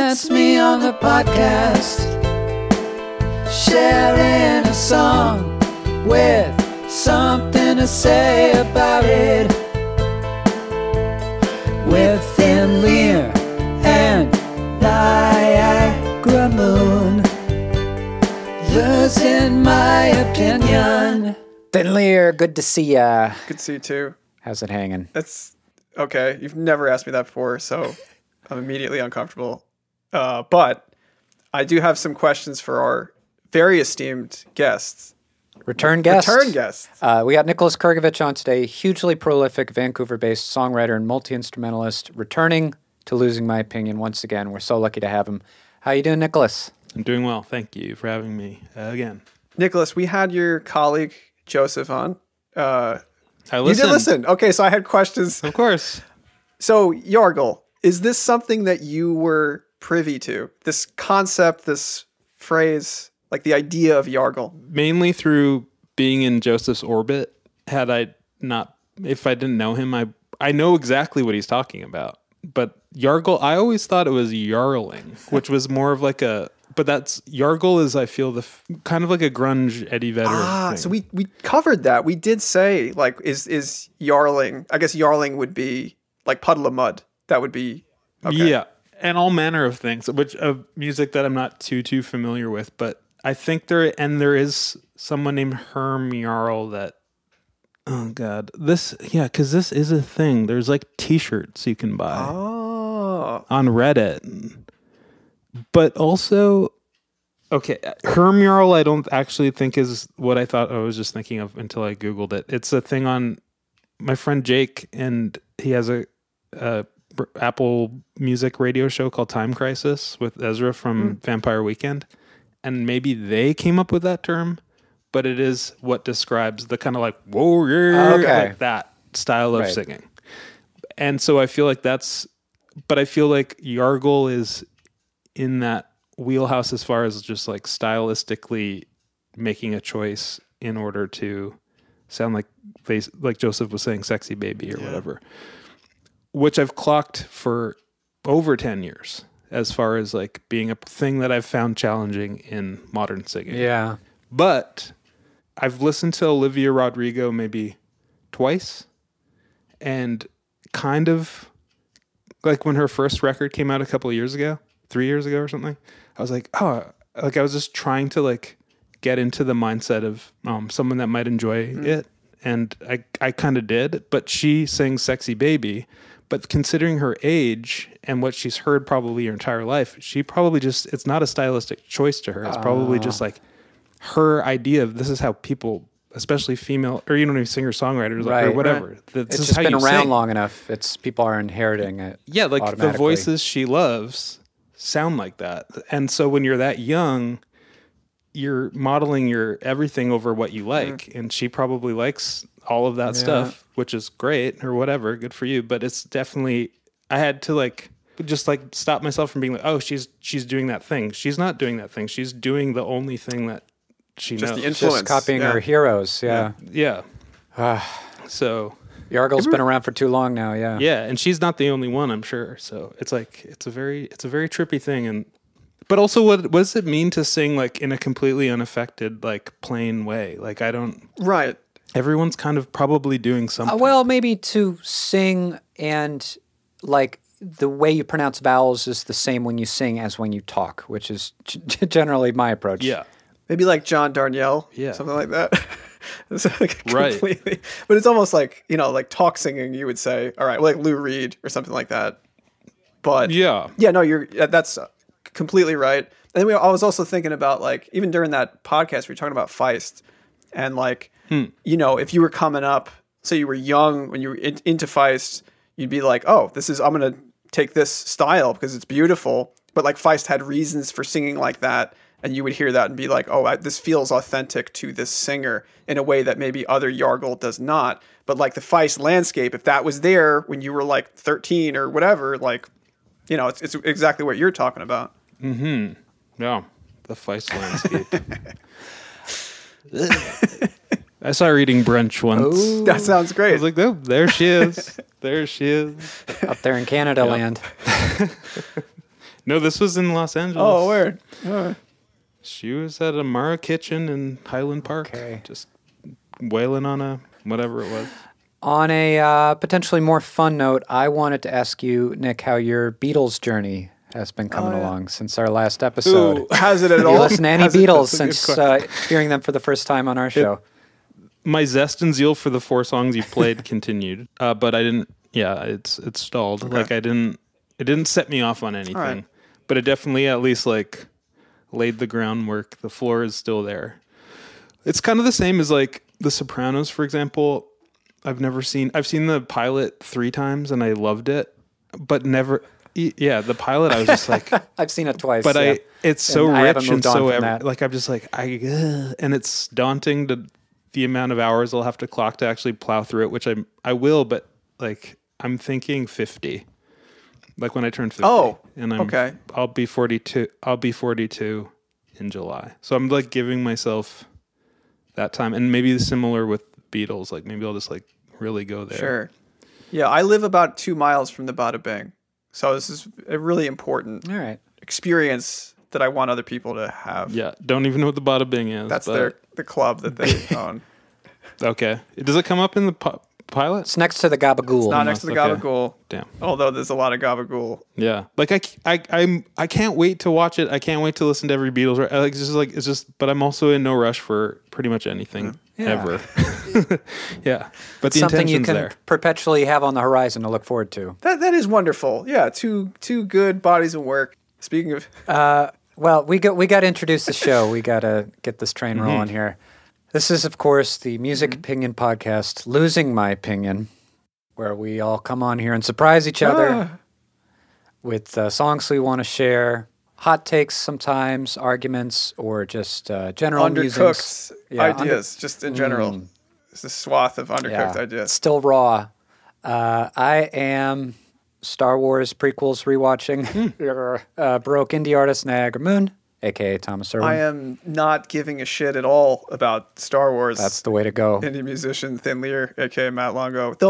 That's me on the podcast, sharing a song with something to say about it. With Thin Lear and Niagara Moon, losing my opinion. Thin Lear, good to see ya. Good to see you too. How's it hanging? That's okay. You've never asked me that before, so I'm immediately uncomfortable. But I do have some questions for our very esteemed guests. Return guests. We got Nicholas Kurgovich on today, hugely prolific Vancouver-based songwriter and multi-instrumentalist, returning to Losing My Opinion once again. We're so lucky to have him. How you doing, Nicholas? I'm doing well. Thank you for having me again. Nicholas, we had your colleague Joseph on. I listened. You did listen. Okay, so I had questions. Of course. So, Yargle, is this something that you were privy to? This concept, this phrase, like the idea of Yargle? Mainly through being in Joseph's orbit. If I didn't know him, I know exactly what he's talking about. But Yargle, I always thought it was Yarling, which was more of like but that's Yargle is, I feel, kind of like a grunge Eddie Vedder thing. So we covered that. We did say, like, is Yarling, I guess Yarling would be like Puddle of Mud. That would be, okay. Yeah, and all manner of things, which of music that I'm not too familiar with, but I think there is someone named Herm Jarl that, oh God, because this is a thing. There's like t-shirts you can buy on Reddit. But also, okay, Herm Jarl I don't actually think is what I thought I was just thinking of until I Googled it. It's a thing on my friend Jake, and he has a Apple Music radio show called Time Crisis with Ezra from Vampire Weekend. And maybe they came up with that term, but it is what describes the kind of like, whoa, yeah, like that style of singing. And so I feel like but I feel like Yargle is in that wheelhouse as far as just like stylistically making a choice in order to sound like Joseph was saying, sexy baby or whatever, which I've clocked for over 10 years as far as like being a thing that I've found challenging in modern singing. Yeah. But I've listened to Olivia Rodrigo maybe twice, and kind of like when her first record came out a couple of years ago, 3 years ago or something, I was like, I was just trying to like get into the mindset of someone that might enjoy it. And I kind of did, but she sings Sexy Baby, but considering her age and what she's heard probably her entire life, she probably it's not a stylistic choice to her. It's probably just like her idea of this is how people, especially female or even singer-songwriters or whatever. Right. This it's is just how been you around sing. long enough. People are inheriting it. Yeah, like the voices she loves sound like that. And so when you're that young, you're modeling your everything over what you like. And she probably likes all of that stuff, which is great or whatever. Good for you. But it's definitely, I had to like, just like stop myself from being like, oh, she's doing that thing. She's not doing that thing. She's doing the only thing that she knows. Just the influence. Just copying her heroes. Yeah. So Yargle's been around for too long now. Yeah. Yeah. And she's not the only one, I'm sure. So it's like, it's a very trippy thing. But also what does it mean to sing like in a completely unaffected, like plain way? Like Right. Everyone's kind of probably doing something. Well, maybe to sing and like the way you pronounce vowels is the same when you sing as when you talk, which is generally my approach. Yeah. Maybe like John Darnielle. Yeah. Something like that. It's like Right. But it's almost like, like talk singing, you would say, all right, well, like Lou Reed or something like that. But yeah, no, that's completely right. And then I was also thinking about like, even during that podcast, we were talking about Feist and like, if you were coming up, say you were young when you were into Feist, you'd be like, oh, I'm going to take this style because it's beautiful. But like Feist had reasons for singing like that. And you would hear that and be like, oh, this feels authentic to this singer in a way that maybe other Yargle does not. But like the Feist landscape, if that was there when you were like 13 or whatever, like, it's exactly what you're talking about. Mm-hmm. Yeah. The Feist landscape. I saw her eating brunch once. Ooh. That sounds great. I was like, oh, there she is. There she is. Up there in Canada land. No, this was in Los Angeles. Oh, where? Oh. She was at Amara Kitchen in Highland Park. Okay. Just wailing on a whatever it was. On a potentially more fun note, I wanted to ask you, Nick, how your Beatles journey has been coming along since our last episode. Ooh, has it at all? You listen to any Beatles since hearing them for the first time on our show? My zest and zeal for the 4 songs you played continued, but I didn't. Yeah, it's stalled. Okay. Like it didn't set me off on anything, right. but it definitely at least like laid the groundwork. The floor is still there. It's kind of the same as like The Sopranos, for example. I've seen the pilot 3 times and I loved it, but never. Yeah, the pilot I was just like I've seen it twice, but it's so rich and so like I'm just like and it's daunting to the amount of hours I'll have to clock to actually plow through it, which I will, but like I'm thinking 50. Like when I turn 50. Oh, and okay. I'll be 42. I'll be 42 in July. So I'm like giving myself that time, and maybe similar with Beatles. Like maybe I'll just like really go there. Sure. Yeah, I live about 2 miles from the Bada Bing, so this is a really important experience that I want other people to have. Yeah, don't even know what the Bada Bing is. That's the club that they own. Okay, does it come up in the pilot? It's next to the Gabagool. It's not next to the Gabagool. Damn. Although there's a lot of Gabagool. Yeah, like I can't wait to watch it. I can't wait to listen to every Beatles. It's just. But I'm also in no rush for pretty much anything ever. Yeah, but the something you intention's can there. perpetually have on the horizon to look forward to. That is wonderful. Yeah, two good bodies of work. Speaking of, well, we got to introduce the show. We got to get this train rolling here. This is, of course, the Music Opinion Podcast, Losing My Opinion, where we all come on here and surprise each other with songs we want to share, hot takes sometimes, arguments, or just general undercooked ideas, just in general. It's a swath of undercooked ideas. Still raw. I am Star Wars prequels rewatching. Baroque indie artist Niagara Moon, a.k.a. Thomas Irwin. I am not giving a shit at all about Star Wars. That's the way to go. Indie musician Thin Lear, a.k.a. Matt Longo. Though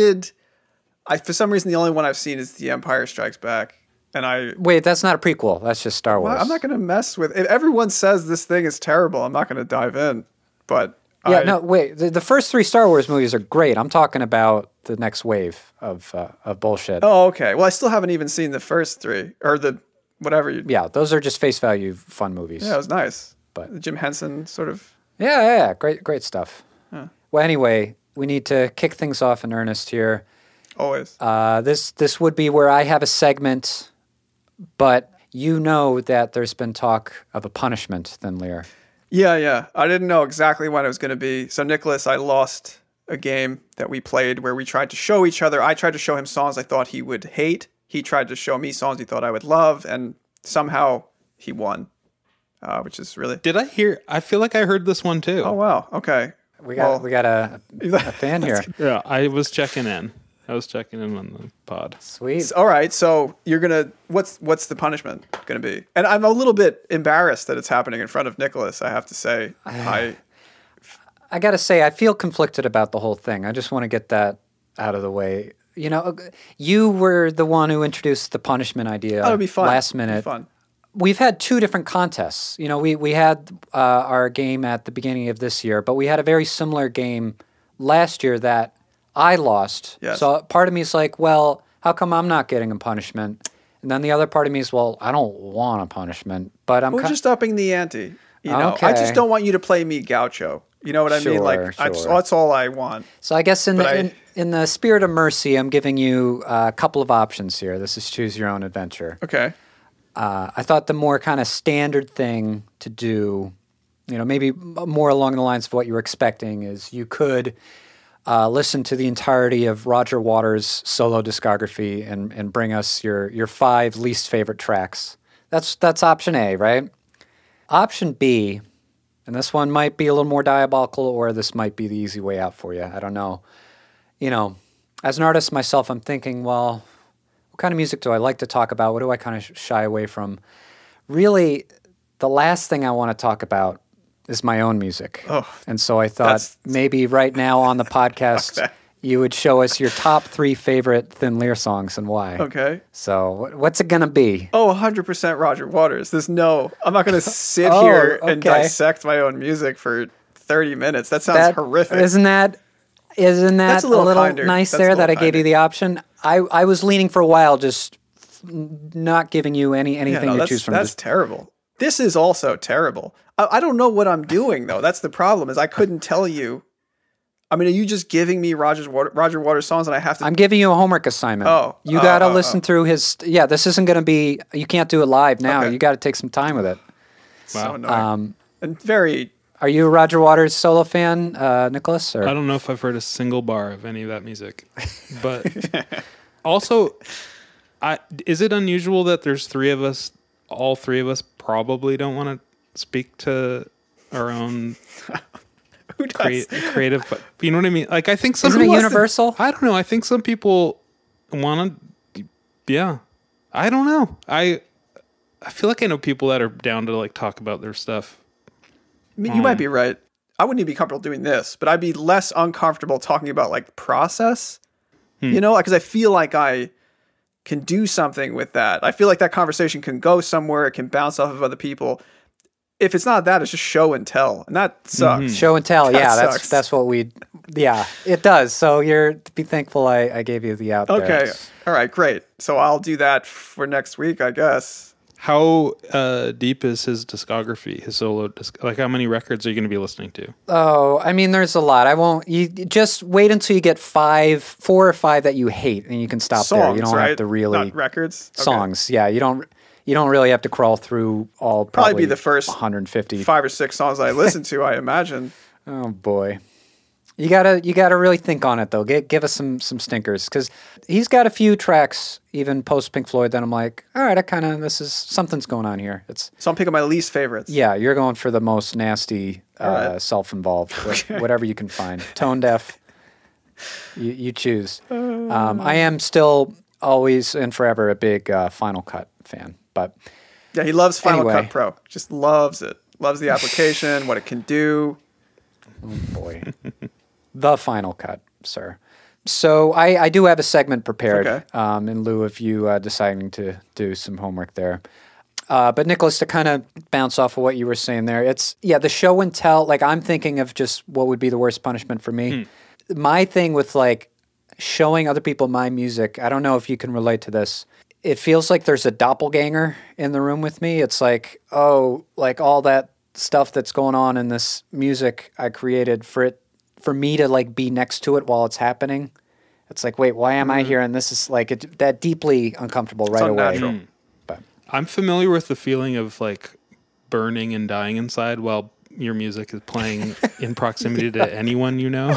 for some reason, the only one I've seen is The Empire Strikes Back. And Wait, that's not a prequel. That's just Star Wars. Well, I'm not going to mess with it. If everyone says this thing is terrible, I'm not going to dive in. But wait. The first 3 Star Wars movies are great. I'm talking about the next wave of bullshit. Oh, okay. Well, I still haven't even seen the first 3 or the whatever. Yeah, those are just face value fun movies. Yeah, it was nice. But Jim Henson sort of. Yeah, great stuff. Huh. Well, anyway, we need to kick things off in earnest here. Always. This would be where I have a segment, but you know that there's been talk of a punishment, Thin Lear. Yeah. I didn't know exactly when it was going to be. So, Nicholas, I lost a game that we played where we tried to show each other. I tried to show him songs I thought he would hate. He tried to show me songs he thought I would love, and somehow he won, which is really... Did I hear... I feel like I heard this one too. Oh, wow. Okay. We got a fan here. Yeah, I was checking in. on the pod. Sweet. All right, so you're going to... What's the punishment going to be? And I'm a little bit embarrassed that it's happening in front of Nicholas, I have to say. I got to say, I feel conflicted about the whole thing. I just want to get that out of the way. You know, you were the one who introduced the punishment idea it'd be fun. Last minute. It'd be fun. We've had 2 different contests. You know, we had our game at the beginning of this year, but we had a very similar game last year that I lost. Yes. So part of me is like, well, how come I'm not getting a punishment? And then the other part of me is, well, I don't want a punishment, but We're just upping the ante. You know, Okay. I just don't want you to play me gaucho. You know what I mean? Like, that's all I want. So I guess in the spirit of mercy, I'm giving you a couple of options here. This is choose your own adventure. Okay. I thought the more kind of standard thing to do, you know, maybe more along the lines of what you were expecting, is you could listen to the entirety of Roger Waters' solo discography and bring us your 5 least favorite tracks. That's option A, right? Option B, and this one might be a little more diabolical, or this might be the easy way out for you. I don't know. You know, as an artist myself, I'm thinking, well, what kind of music do I like to talk about? What do I kind of shy away from? Really, the last thing I want to talk about is my own music. Oh, and so I thought maybe right now on the podcast, you would show us your top 3 favorite Thin Lear songs and why. Okay. So what's it going to be? Oh, 100% Roger Waters. I'm not going to sit here and dissect my own music for 30 minutes. That sounds horrific. Isn't that a little nice there that I gave you the option? I was leaning for a while, just not giving you anything to choose from. That's terrible. This is also terrible. I don't know what I'm doing, though. That's the problem, is I couldn't tell you. I mean, are you just giving me Roger Waters songs and I have to... I'm giving you a homework assignment. You got to listen through his... Yeah, this isn't going to be... You can't do it live now. Okay. You got to take some time with it. Wow. So annoying. And very... Are you a Roger Waters solo fan, Nicholas? Or? I don't know if I've heard a single bar of any of that music. But also, is it unusual that there's 3 of us, all 3 of us probably don't want to speak to our own... creative, you know what I mean? Like, I think some isn't people... it universal? I don't know. I think some people want to... Yeah. I don't know. I feel like I know people that are down to, like, talk about their stuff. I mean, you might be right. I wouldn't even be comfortable doing this, but I'd be less uncomfortable talking about, like, process. You know? Because I feel like I can do something with that. I feel like that conversation can go somewhere. It can bounce off of other people. If it's not that, it's just show and tell, and that sucks. Show and tell, that's what we. Yeah, it does. So be thankful I gave you the out. Okay, there. All right, great. So I'll do that for next week, I guess. How deep is his discography? His solo like, how many records are you going to be listening to? Oh, I mean, there's a lot. I won't. You just wait until you get 4 or 5 that you hate, and you can stop songs, there. You don't right? have to really not records. Songs. Okay. Yeah, you don't really have to crawl through all probably be the first 150 5 or 6 songs I listen to, I imagine. Oh boy. You gotta really think on it though. Give us some stinkers, because he's got a few tracks even post Pink Floyd that I'm like, all right, this is something's going on here. So I'm picking my least favorites. Yeah, you're going for the most nasty, right. Self-involved, whatever you can find. Tone deaf. You choose. I am still always and forever a big Final Cut fan. But yeah, he loves Final Cut Pro. Just loves it. Loves the application, what it can do. Oh boy. The Final Cut, sir. So I do have a segment prepared in lieu of you deciding to do some homework there. But Nicholas, to kind of bounce off of what you were saying there, it's, the show and tell, like, I'm thinking of just what would be the worst punishment for me. My thing with, like, showing other people my music, I don't know if you can relate to this. It feels like there's a doppelganger in the room with me. It's like, like all that stuff that's going on in this music I created for me to, like, be next to it while it's happening. It's like, wait, why am I here? And this is like that deeply uncomfortable right away. But I'm familiar with the feeling of, like, burning and dying inside while your music is playing in proximity to anyone you know.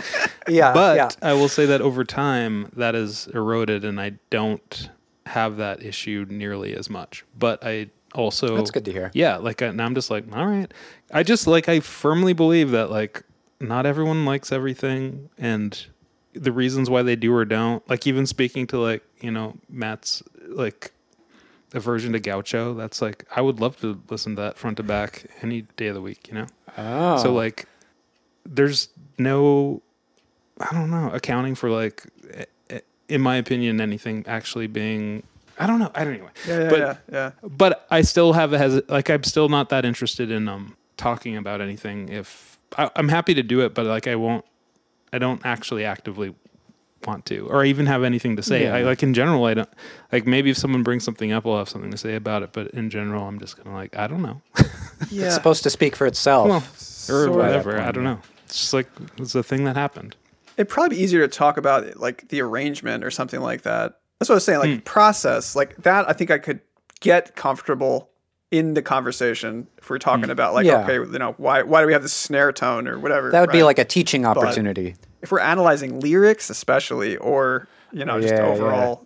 But I will say that over time that is eroded, and I don't have that issue nearly as much. But I also... That's good to hear. Yeah, like, now I'm just like, all right. I firmly believe that, like, not everyone likes everything, and the reasons why they do or don't, like, even speaking to, like, you know, Matt's, like, aversion to Gaucho, that's like, I would love to listen to that front to back any day of the week, you know? Oh. So, like, there's no, I don't know, accounting for, like, in my opinion, anything actually being, I don't know. Anyway. Yeah. But I still have I'm still not that interested in talking about anything. If I'm happy to do it, but, like, I don't actually actively want to, or even have anything to say. Yeah. In general, I don't, like, maybe if someone brings something up, I'll have something to say about it. But in general, I'm just kind of like, I don't know. Yeah. It's supposed to speak for itself. Well, or whatever. I don't know. It's just like, it's a thing that happened. It'd probably be easier to talk about, like, the arrangement or something like that. That's what I was saying. Like, process, like that, I think I could get comfortable in the conversation if we're talking about, like, okay, you know, why do we have this snare tone or whatever? That would be like a teaching opportunity. But if we're analyzing lyrics, especially, or, you know, just overall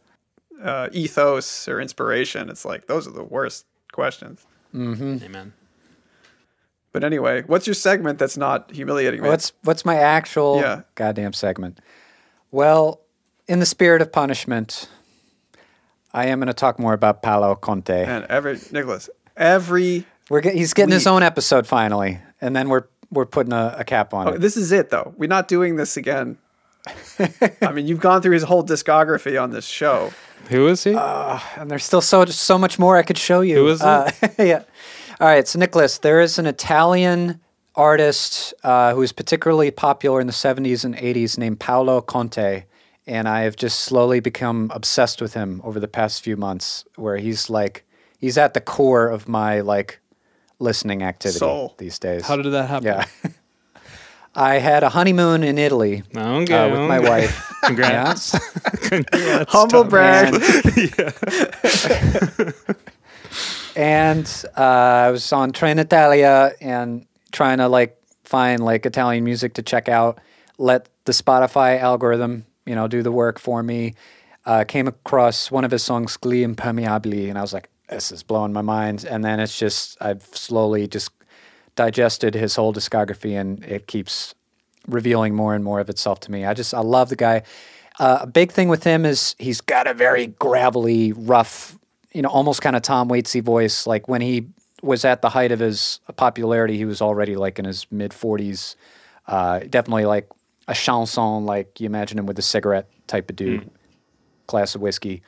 ethos or inspiration, it's like, those are the worst questions. Mm-hmm. Amen. But anyway, what's your segment that's not humiliating me? What's my actual goddamn segment? Well, in the spirit of punishment, I am going to talk more about Paolo Conte. And Nicholas, he's getting his own episode finally, and then we're putting a cap on it. This is it, though. We're not doing this again I mean, you've gone through his whole discography on this show. Who is he? And there's still so much more I could show you. Who is it? Yeah. All right, so Nicholas, there is an Italian artist who was particularly popular in the 70s and 80s named Paolo Conte, and I have just slowly become obsessed with him over the past few months, where he's at the core of my listening activity these days. How did that happen? Yeah. I had a honeymoon in Italy with my wife. Congrats. Congrats. Humble brag. And I was on Trenitalia and trying to find Italian music to check out. Let the Spotify algorithm, do the work for me. Came across one of his songs, Gli Impermeabili, and I was like, this is blowing my mind. And then it's just, I've slowly just digested his whole discography, and it keeps revealing more and more of itself to me. I love the guy. A big thing with him is he's got a very gravelly, rough, almost kind of Tom Waitsy voice. Like when he was at the height of his popularity, he was already in his mid 40s. Definitely like a chanson, like you imagine him with a cigarette type of dude, glass of whiskey.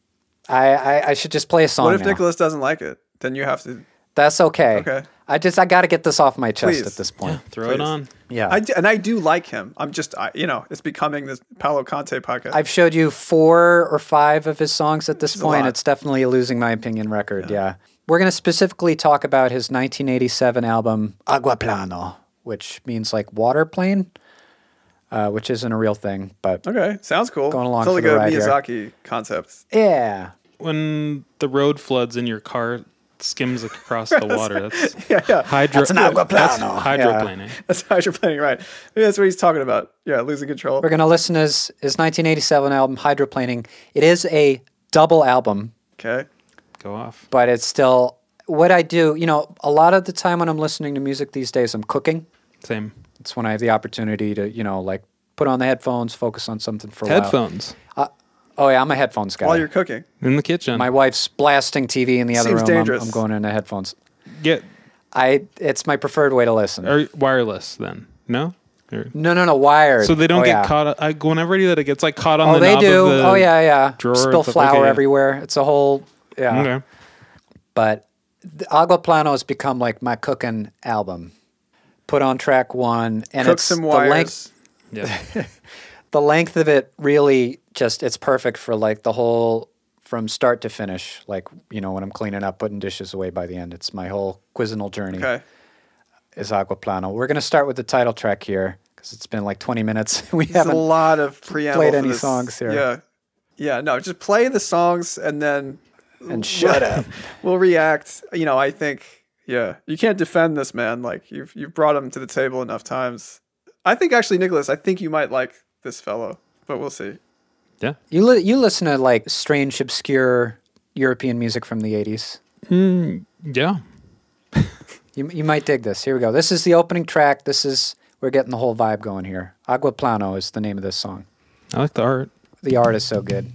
I should just play a song. What if now. Nicholas doesn't like it? Then you have to. That's okay. Okay. I got to get this off my chest at this point. Yeah, throw it on. Yeah. I do like him. I'm just, it's becoming this Paolo Conte podcast. I've showed you 4 or 5 of his songs at this point. It's definitely a losing my opinion record. Yeah. We're going to specifically talk about his 1987 album, Aquaplano, which means water plane, which isn't a real thing, but. Okay. Sounds cool. Going along for the ride here. Miyazaki here. concept. Yeah. When the road floods in your car skims across the water. That's That's an aquaplano. That's hydroplaning. That's hydroplaning, right? Maybe that's what he's talking about. Yeah, losing control. We're going to listen to his 1987 album, Hydroplaning. It is a double album. Okay. Go off. But it's still, what I do, a lot of the time when I'm listening to music these days, I'm cooking. Same. It's when I have the opportunity to, put on the headphones, focus on something for a while. Headphones. Oh, yeah, I'm a headphones guy. While you're cooking. In the kitchen. My wife's blasting TV in the other Seems room. dangerous. I'm going into headphones. It's my preferred way to listen. Or wireless then? No? No, wired. So they don't get caught. Whenever I do that, it gets caught on the they knob do. of the Yeah. drawer. Spill flour everywhere. It's a whole, Okay. But Aquaplano has become my cooking album. Put on track 1. And Cook some wires. The length of it really it's perfect for the whole, from start to finish. When I'm cleaning up, putting dishes away by the end. It's my whole cuisinal journey. Okay. Is Aquaplano. We're going to start with the title track here because it's been 20 minutes. We There's haven't a lot of preamble played for any this. songs here. Yeah. Yeah, no, just play the songs and then... And shut up. We'll react. I think, you can't defend this man. You've brought him to the table enough times. I think actually, Nicholas, you might like this fellow, but we'll see. Yeah. You listen to strange, obscure European music from the 80s. Yeah. You might dig this. Here we go. This is the opening track. We're getting the whole vibe going here. Aquaplano is the name of this song. I like the art. The art is so good.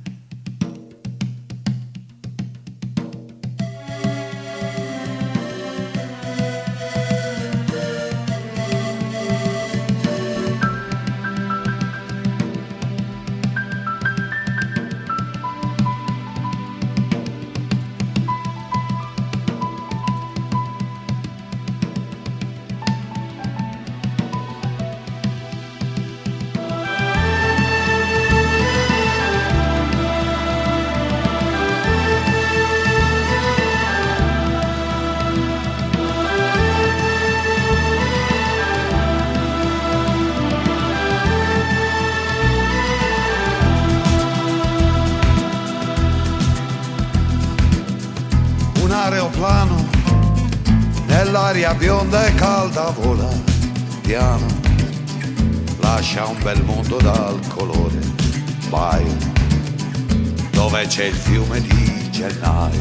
aeroplano nell'aria bionda e calda vola piano, lascia un bel mondo dal colore baio, dove c'è il fiume di gennaio.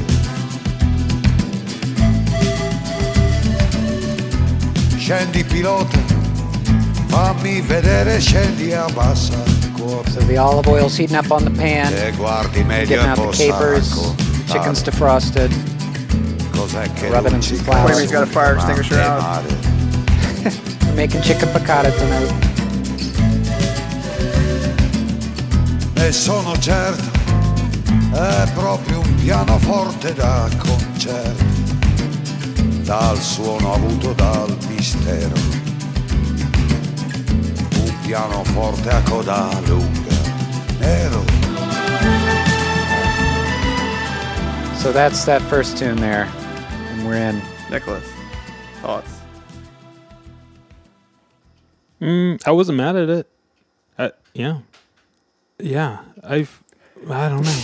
Scendi pilota, fammi vedere, scendi a bassa quota. So the olive oil's heating up on the pan, E guardi meglio getting out the capers, chicken's defrosted, rubbing in some flour. He's got a fire extinguisher out. We're making chicken piccata tonight. e sono certo è proprio un pianoforte da concerto, dal suono avuto dal mistero, un pianoforte a coda lunga, nero. So that's that first tune there, and we're in. Nicholas, thoughts? I wasn't mad at it. Yeah. I don't know.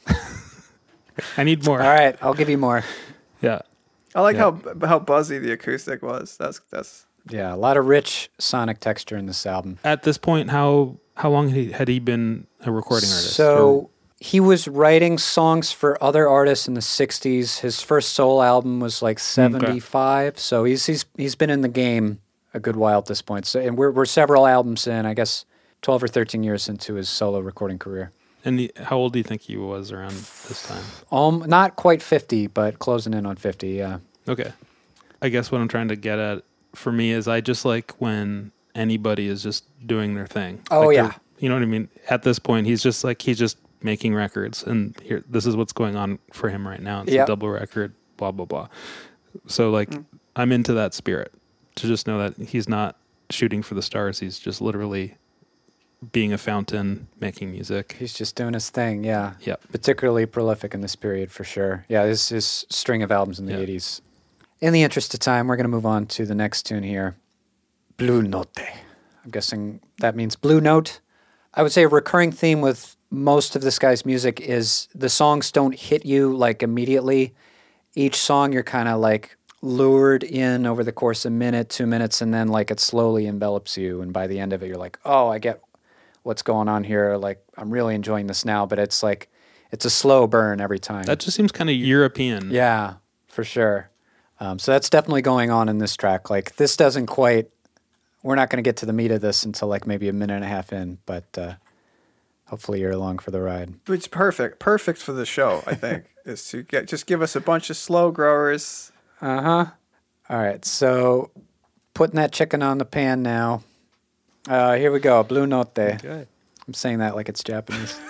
I need more. All right, I'll give you more. Yeah. I like how buzzy the acoustic was. That's Yeah, a lot of rich sonic texture in this album. At this point, how long had he been a recording artist? So he was writing songs for other artists in the 60s. His first solo album was like 75. Okay. So he's been in the game a good while at this point. So, and we're several albums in, I guess 12 or 13 years into his solo recording career. And how old do you think he was around this time? Not quite 50, but closing in on 50, yeah. Okay. I guess what I'm trying to get at for me is I just like when anybody is just doing their thing. Oh, like yeah. You know what I mean? At this point, he's just making records, and here, this is what's going on for him right now. It's a double record, blah, blah, blah. So, I'm into that spirit, to just know that he's not shooting for the stars. He's just literally being a fountain, making music. He's just doing his thing, yeah. Yeah. Particularly prolific in this period, for sure. Yeah, his string of albums in the 80s. In the interest of time, we're going to move on to the next tune here, Blue Note. I'm guessing that means Blue Note. I would say a recurring theme with most of this guy's music is the songs don't hit you like immediately. Each song you're kind of like lured in over the course of a minute, 2 minutes, and then like it slowly envelops you. And by the end of it, you're like, oh, I get what's going on here. Like, I'm really enjoying this now, but it's like, it's a slow burn every time. That just seems kind of European. Yeah, for sure. So that's definitely going on in this track. Like, this doesn't quite, we're not going to get to the meat of this until like maybe a minute and a half in, but hopefully you're along for the ride. It's perfect for the show, I think, is to just give us a bunch of slow growers. Uh-huh. All right, so putting that chicken on the pan now. Here we go, Blue Note. Okay. I'm saying that like it's Japanese.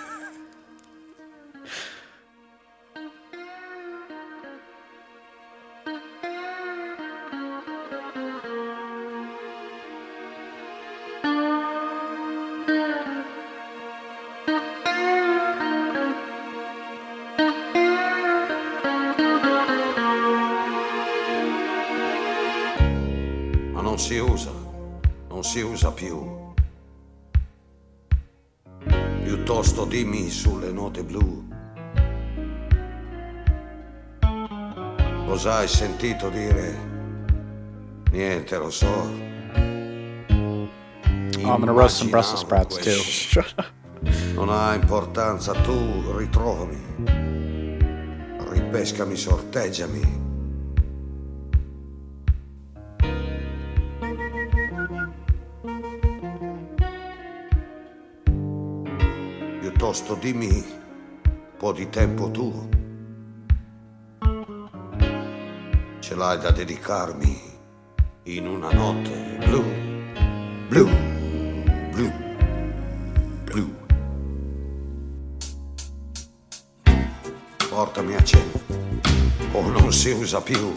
Ma non si usa più. Piuttosto dimmi sulle note blu. Cosa hai sentito dire? Niente, lo so. Oh, I'm gonna roast some Brussels sprouts too. Non ha importanza, tu ritrovami. Ripescami, sorteggiami. Piuttosto dimmi un po' di tempo tu. Ce l'hai da dedicarmi in una notte blu, blu, blu, blu. Portami a cena, o non si usa più.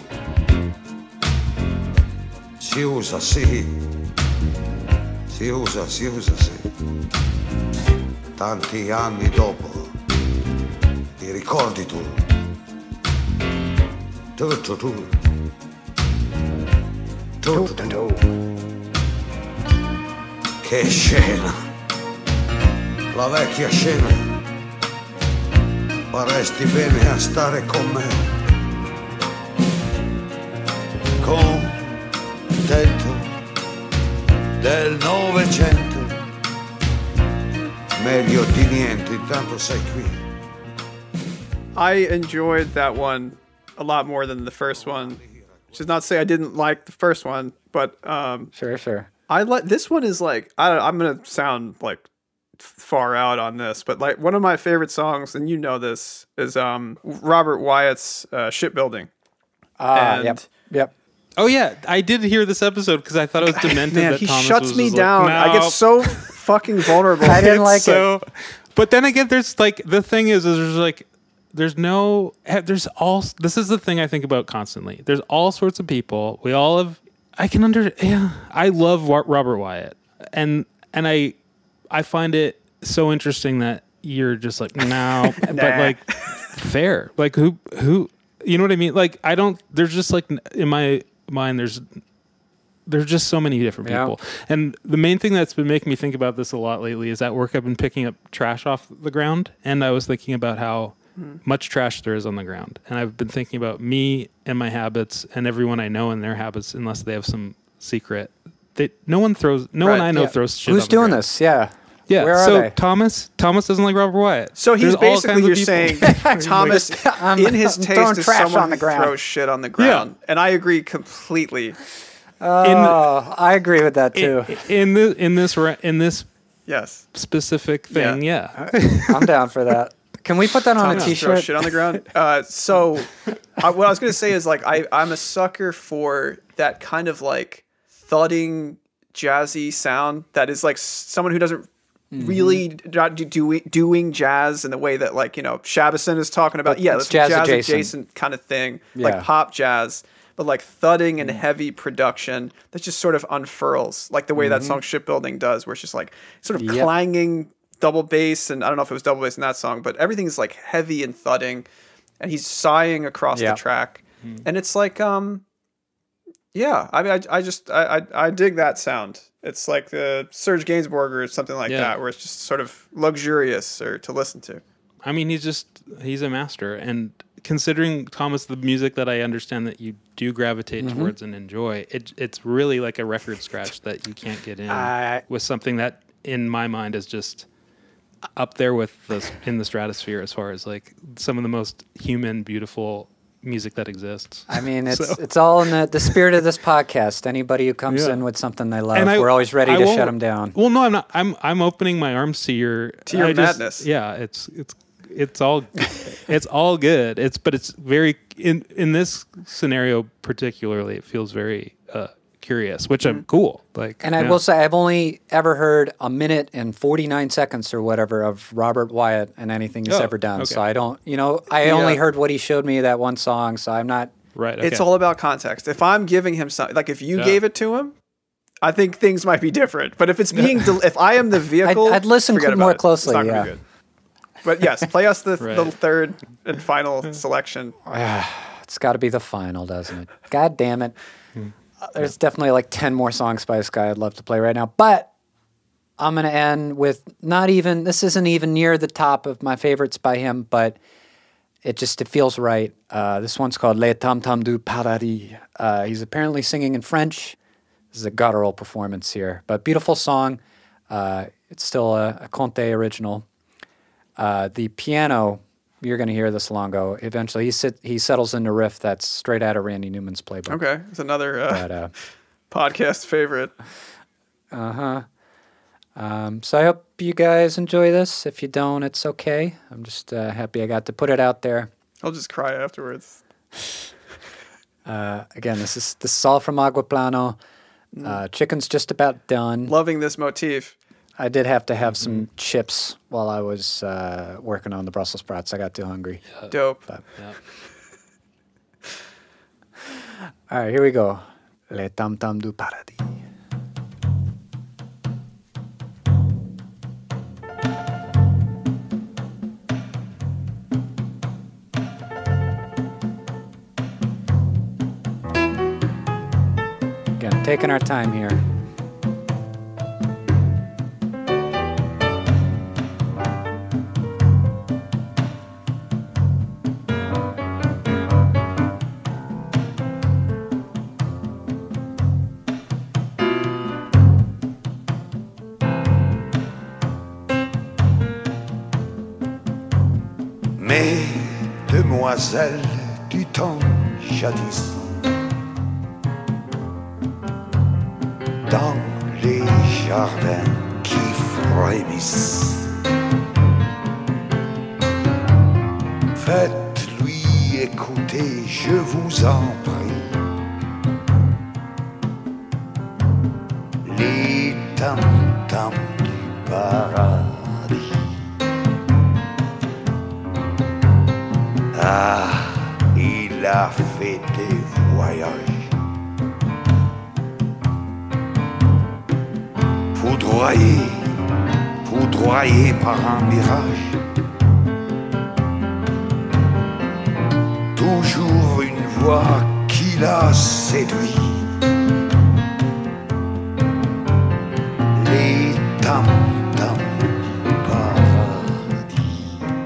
Si usa sì, si usa sì. Tanti anni dopo, ti ricordi tu? Tutto tu. Che scena, la vecchia scena. Faresti bene a stare con me. Contento del Novecento. Meglio di niente, intanto sei qui. I enjoyed that one a lot more than the first one. Which is not to say I didn't like the first one, but Sure. this one is like, I'm gonna sound like far out on this, but like one of my favorite songs, and you know this, is Robert Wyatt's Shipbuilding. Yep. Oh yeah, I did hear this episode because I thought it was demented. Man, that he Thomas shuts was me just down. Like, no. I get so fucking vulnerable. I didn't like so it. But then again, there's like the thing is there's like this is the thing I think about constantly. There's all sorts of people. We all have. I love Robert Wyatt, and I find it so interesting that you're just like no, but like fair. Like who you know what I mean? Like I don't. There's just like in my mind there's just so many different people. And the main thing that's been making me think about this a lot lately is at work I've been picking up trash off the ground, and I was thinking about how much trash there is on the ground. And I've been thinking about me and my habits and everyone I know and their habits, unless they have some secret. No one I know throws shit. Who's doing this? Yeah. Yeah. Where are so they? Thomas doesn't like Robert Wyatt. So he's basically you're saying Thomas in his taste is someone who throws shit on the ground. Yeah. And I agree completely. I agree with that too. In this specific thing, yeah. I'm down for that. Can we put that on a t-shirt? Throw shit on the ground. What I was going to say is like I'm a sucker for that kind of like thudding, jazzy sound that is like someone who doesn't really doing jazz in the way that like Shabazin is talking about. Yeah, it's jazz adjacent kind of thing, like pop jazz. But like thudding and heavy production that just sort of unfurls, like the way that song Shipbuilding does, where it's just like sort of clanging double bass. And I don't know if it was double bass in that song, but everything's like heavy and thudding, and he's sighing across the track. And it's like, I mean, I dig that sound. It's like the Serge Gainsbourg or something like that, where it's just sort of luxurious or to listen to. I mean, he's a master. And considering, Thomas, the music that I understand that you do gravitate towards and enjoy, it's really like a record scratch that you can't get in with something that, in my mind, is just up there with in the stratosphere as far as like some of the most human, beautiful music that exists. I mean, it's all in the spirit of this podcast. Anybody who comes in with something they love, we're always ready to shut them down. Well, no, I'm not. I'm opening my arms to your madness. It's all good. But it's very in this scenario particularly. It feels very curious, which I'm cool. Like, and I will say I've only ever heard 1 minute and 49 seconds or whatever of Robert Wyatt and anything he's ever done. Okay. So I don't, I only heard what he showed me that one song. So I'm not right. Okay. It's all about context. If I'm giving him something, like if you gave it to him, I think things might be different. But if it's being, if I am the vehicle, I'd listen more closely. It's not gonna be good. But yes, play us the third and final selection. It's got to be the final, doesn't it? God damn it. There's definitely like 10 more songs by this guy I'd love to play right now. But I'm going to end with this isn't even near the top of my favorites by him, but it feels right. This one's called Les Tam Tam du Paradis. He's apparently singing in French. This is a guttural performance here, but beautiful song. It's still a Conte original. The piano, you're going to hear this Longo. Eventually, he settles into riff that's straight out of Randy Newman's playbook. Okay, it's another podcast favorite. So I hope you guys enjoy this. If you don't, it's okay. I'm just happy I got to put it out there. I'll just cry afterwards. Again, this is all from Aguaplano. Chicken's just about done. Loving this motif. I did have to have some chips while I was working on the Brussels sprouts. I got too hungry. Dope. All right, here we go. Les Tam Tam du Paradis. Again, taking our time here. Demoiselles du temps jadis, dans les jardins qui frémissent, faites-lui écouter, je vous en prie, les tam-tams du paradis. Ah, il a fait des voyages. Foudroyé par un mirage. Toujours une voix qui l'a séduit. Les tam-tams du paradis.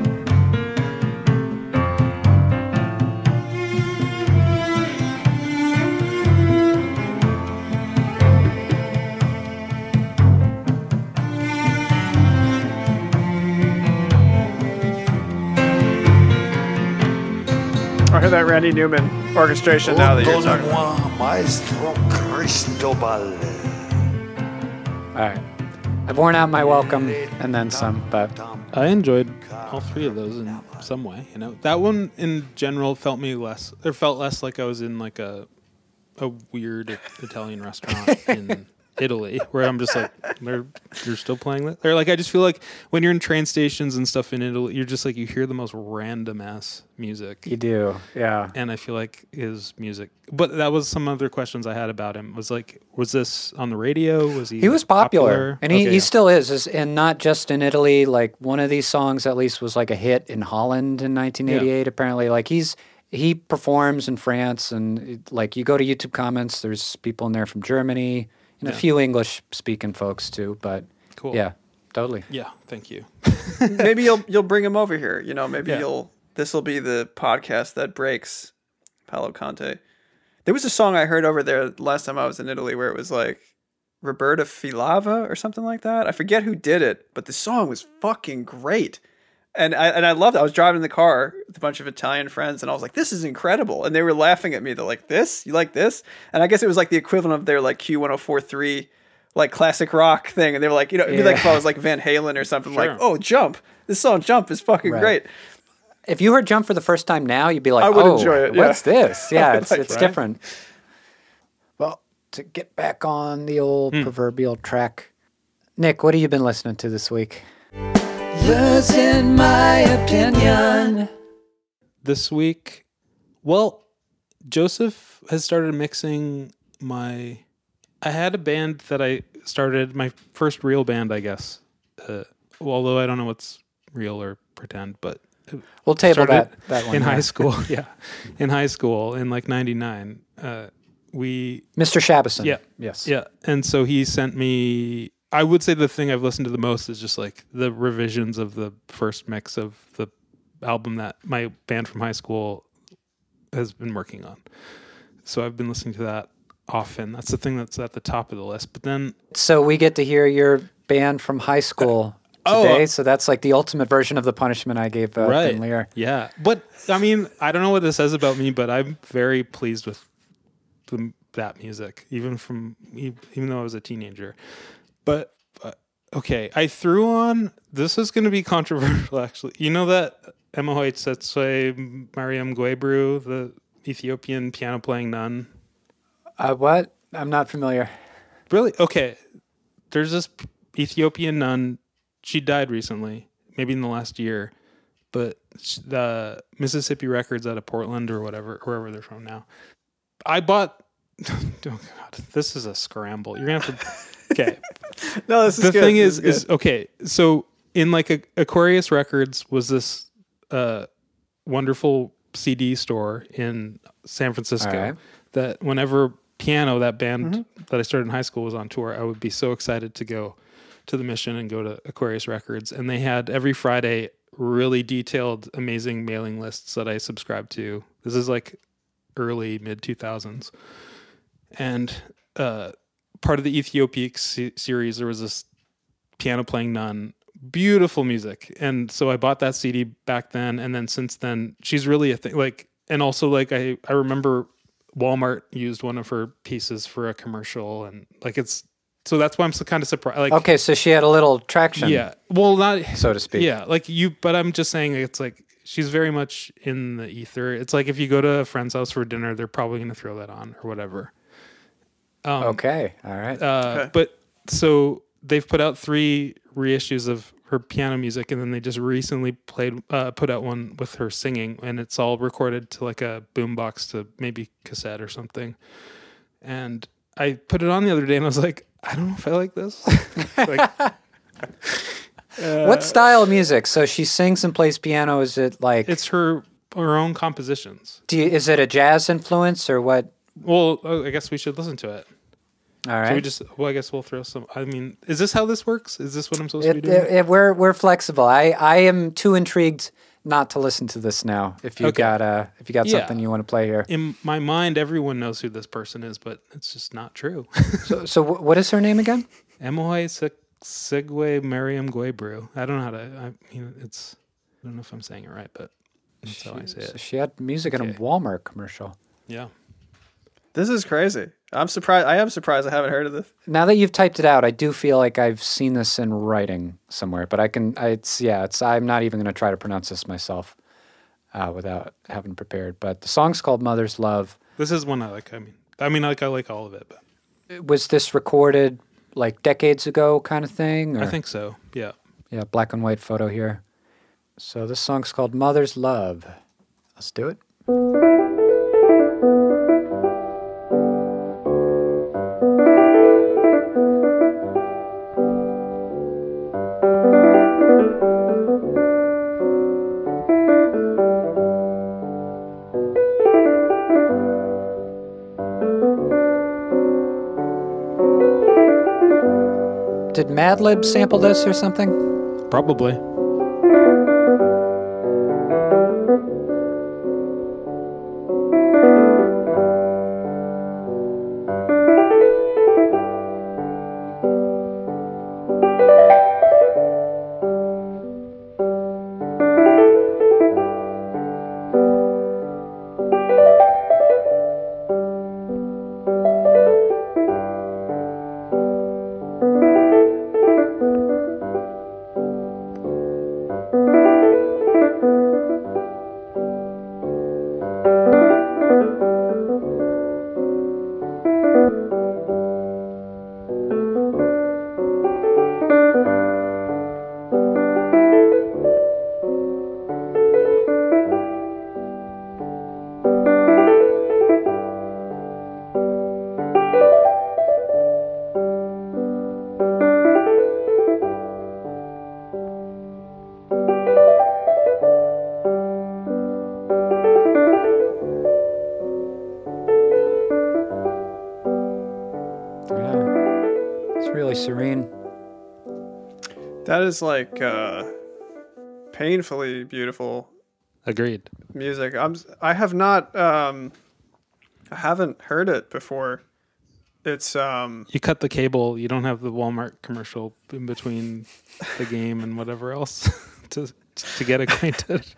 I heard that Randy Newman orchestration now that you're talking about. Maestro Cristobal. All right. I've worn out my welcome and then some, but I enjoyed all three of those in some way. You know, that one in general felt less like I was in like a weird Italian restaurant in Italy, where I'm just like, they're still playing that. They're like, I just feel like when you're in train stations and stuff in Italy, you're just like, you hear the most random ass music. you do, yeah. And I feel like his music, but that was some other questions I had about him. Was like, was this on the radio? Was he? He was popular, and he still is, and not just in Italy. Like one of these songs, at least, was like a hit in Holland in 1988. Yeah. Apparently, like he performs in France, and like you go to YouTube comments, there's people in there from Germany. And a few English-speaking folks too, but cool. Yeah, totally. Yeah, thank you. Maybe you'll bring him over here. You know, maybe this will be the podcast that breaks Paolo Conte. There was a song I heard over there last time I was in Italy where it was like Roberta Filava or something like that. I forget who did it, but the song was fucking great. And I loved it. I was driving in the car with a bunch of Italian friends, and I was like, this is incredible. And they were laughing at me. They're like, this? You like this? And I guess it was like the equivalent of their like Q1043, like classic rock thing. And they were like, you know, it'd be like if I was like Van Halen or something, like, oh, Jump. This song Jump is fucking great. If you heard Jump for the first time now, you'd be like, I would enjoy it. What's this? Yeah, it's different. Well, to get back on the old proverbial track, Nick, what have you been listening to this week? Losing my opinion. This week, well, Joseph has started mixing I had a band that I started, my first real band, I guess. Although I don't know what's real or pretend, but we'll table that one in high school. Yeah, in high school in like '99, Mr. Shabison. Yeah, yes, yeah, and so he sent me. I would say the thing I've listened to the most is just like the revisions of the first mix of the album that my band from high school has been working on. So I've been listening to that often. That's the thing that's at the top of the list. But then, so we get to hear your band from high school today. So that's like the ultimate version of the punishment I gave Ben Lear. Yeah, but I mean, I don't know what this says about me, but I'm very pleased with that music, even though I was a teenager. But, okay, I threw on, this is going to be controversial, actually. You know that Emohoitsetswe Mariam Guebru, the Ethiopian piano-playing nun? What? I'm not familiar. Really? Okay. There's this Ethiopian nun. She died recently, maybe in the last year. But the Mississippi Records out of Portland or whatever, wherever they're from now. I bought... Oh, God. This is a scramble. You're going to have to... Okay. No, this is the good. thing is okay. So in like Aquarius Records was this wonderful CD store in San Francisco that whenever Piano, that band that I started in high school, was on tour, I would be so excited to go to the Mission and go to Aquarius Records. And they had every Friday really detailed, amazing mailing lists that I subscribed to. This is like early mid 2000s. And part of the Ethiopic series, there was this piano playing nun, beautiful music. And so I bought that CD back then. And then since then, she's really a thing. Like, and also like, I remember Walmart used one of her pieces for a commercial, and like, so that's why I'm so kind of surprised. Like, okay. So she had a little traction. Yeah. Well, not so to speak. Yeah. Like but I'm just saying it's like, she's very much in the ether. It's like, if you go to a friend's house for dinner, they're probably going to throw that on or whatever. Okay. All right. But so they've put out 3 reissues of her piano music, and then they just recently put out one with her singing, and it's all recorded to like a boombox to maybe cassette or something. And I put it on the other day, and I was like, I don't know if I like this. What style of music? So she sings and plays piano. Is it like it's her own compositions? Is it a jazz influence or what? Well, I guess we should listen to it. All right. I guess we'll throw some. I mean, is this how this works? Is this what I'm supposed to be doing? We're flexible. I am too intrigued not to listen to this now. If you got something you want to play here. In my mind, everyone knows who this person is, but it's just not true. So what is her name again? Emoy Sigwe Mariam Guebru. I don't know how to. I don't know if I'm saying it right, but that's how I say it. So she had music in a Walmart commercial. Yeah. This is crazy. I'm surprised. I am surprised I haven't heard of this. Now that you've typed it out, I do feel like I've seen this in writing somewhere, but I'm not even going to try to pronounce this myself without having prepared. But the song's called Mother's Love. This is one I like. I like all of it. But was this recorded like decades ago kind of thing? Or? I think so. Yeah. Yeah, black and white photo here. So this song's called Mother's Love. Let's do it. Did Madlib sample this or something? Probably. Serene. That is like painfully beautiful. Agreed. Music. I haven't heard it before. It's you cut the cable. You don't have the Walmart commercial in between the game and whatever else to get acquainted.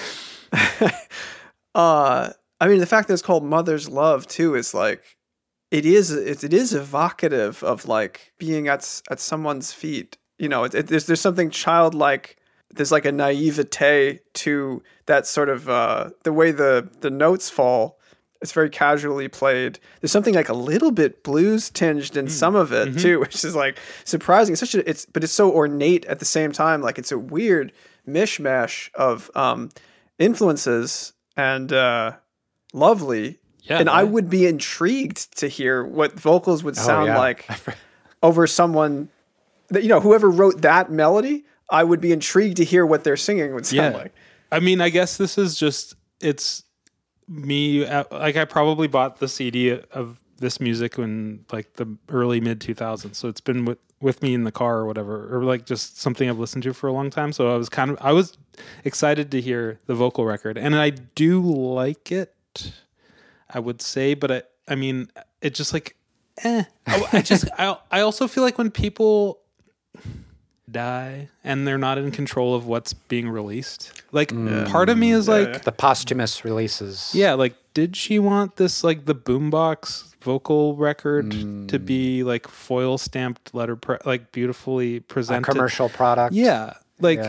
I mean, the fact that it's called Mother's Love too is like. It is evocative of like being at someone's feet. You know, there's something childlike. There's like a naivete to that sort of the way the notes fall. It's very casually played. There's something like a little bit blues tinged in some of it too, which is like surprising. But it's so ornate at the same time. Like it's a weird mishmash of influences and lovely. Yeah, and I would be intrigued to hear what vocals would sound like over someone that, whoever wrote that melody. I would be intrigued to hear what their singing would sound like. I mean, I guess this is it's me. Like I probably bought the CD of this music in like the early mid 2000s. So it's been with me in the car or whatever, or like just something I've listened to for a long time. So I was excited to hear the vocal record, and I do like it. I would say, but I mean, it just like, I also feel like when people die and they're not in control of what's being released, like part of me is like the posthumous releases. Yeah. Like, did she want this, like the boombox vocal record to be like foil stamped like beautifully presented? A commercial product. Yeah. Like,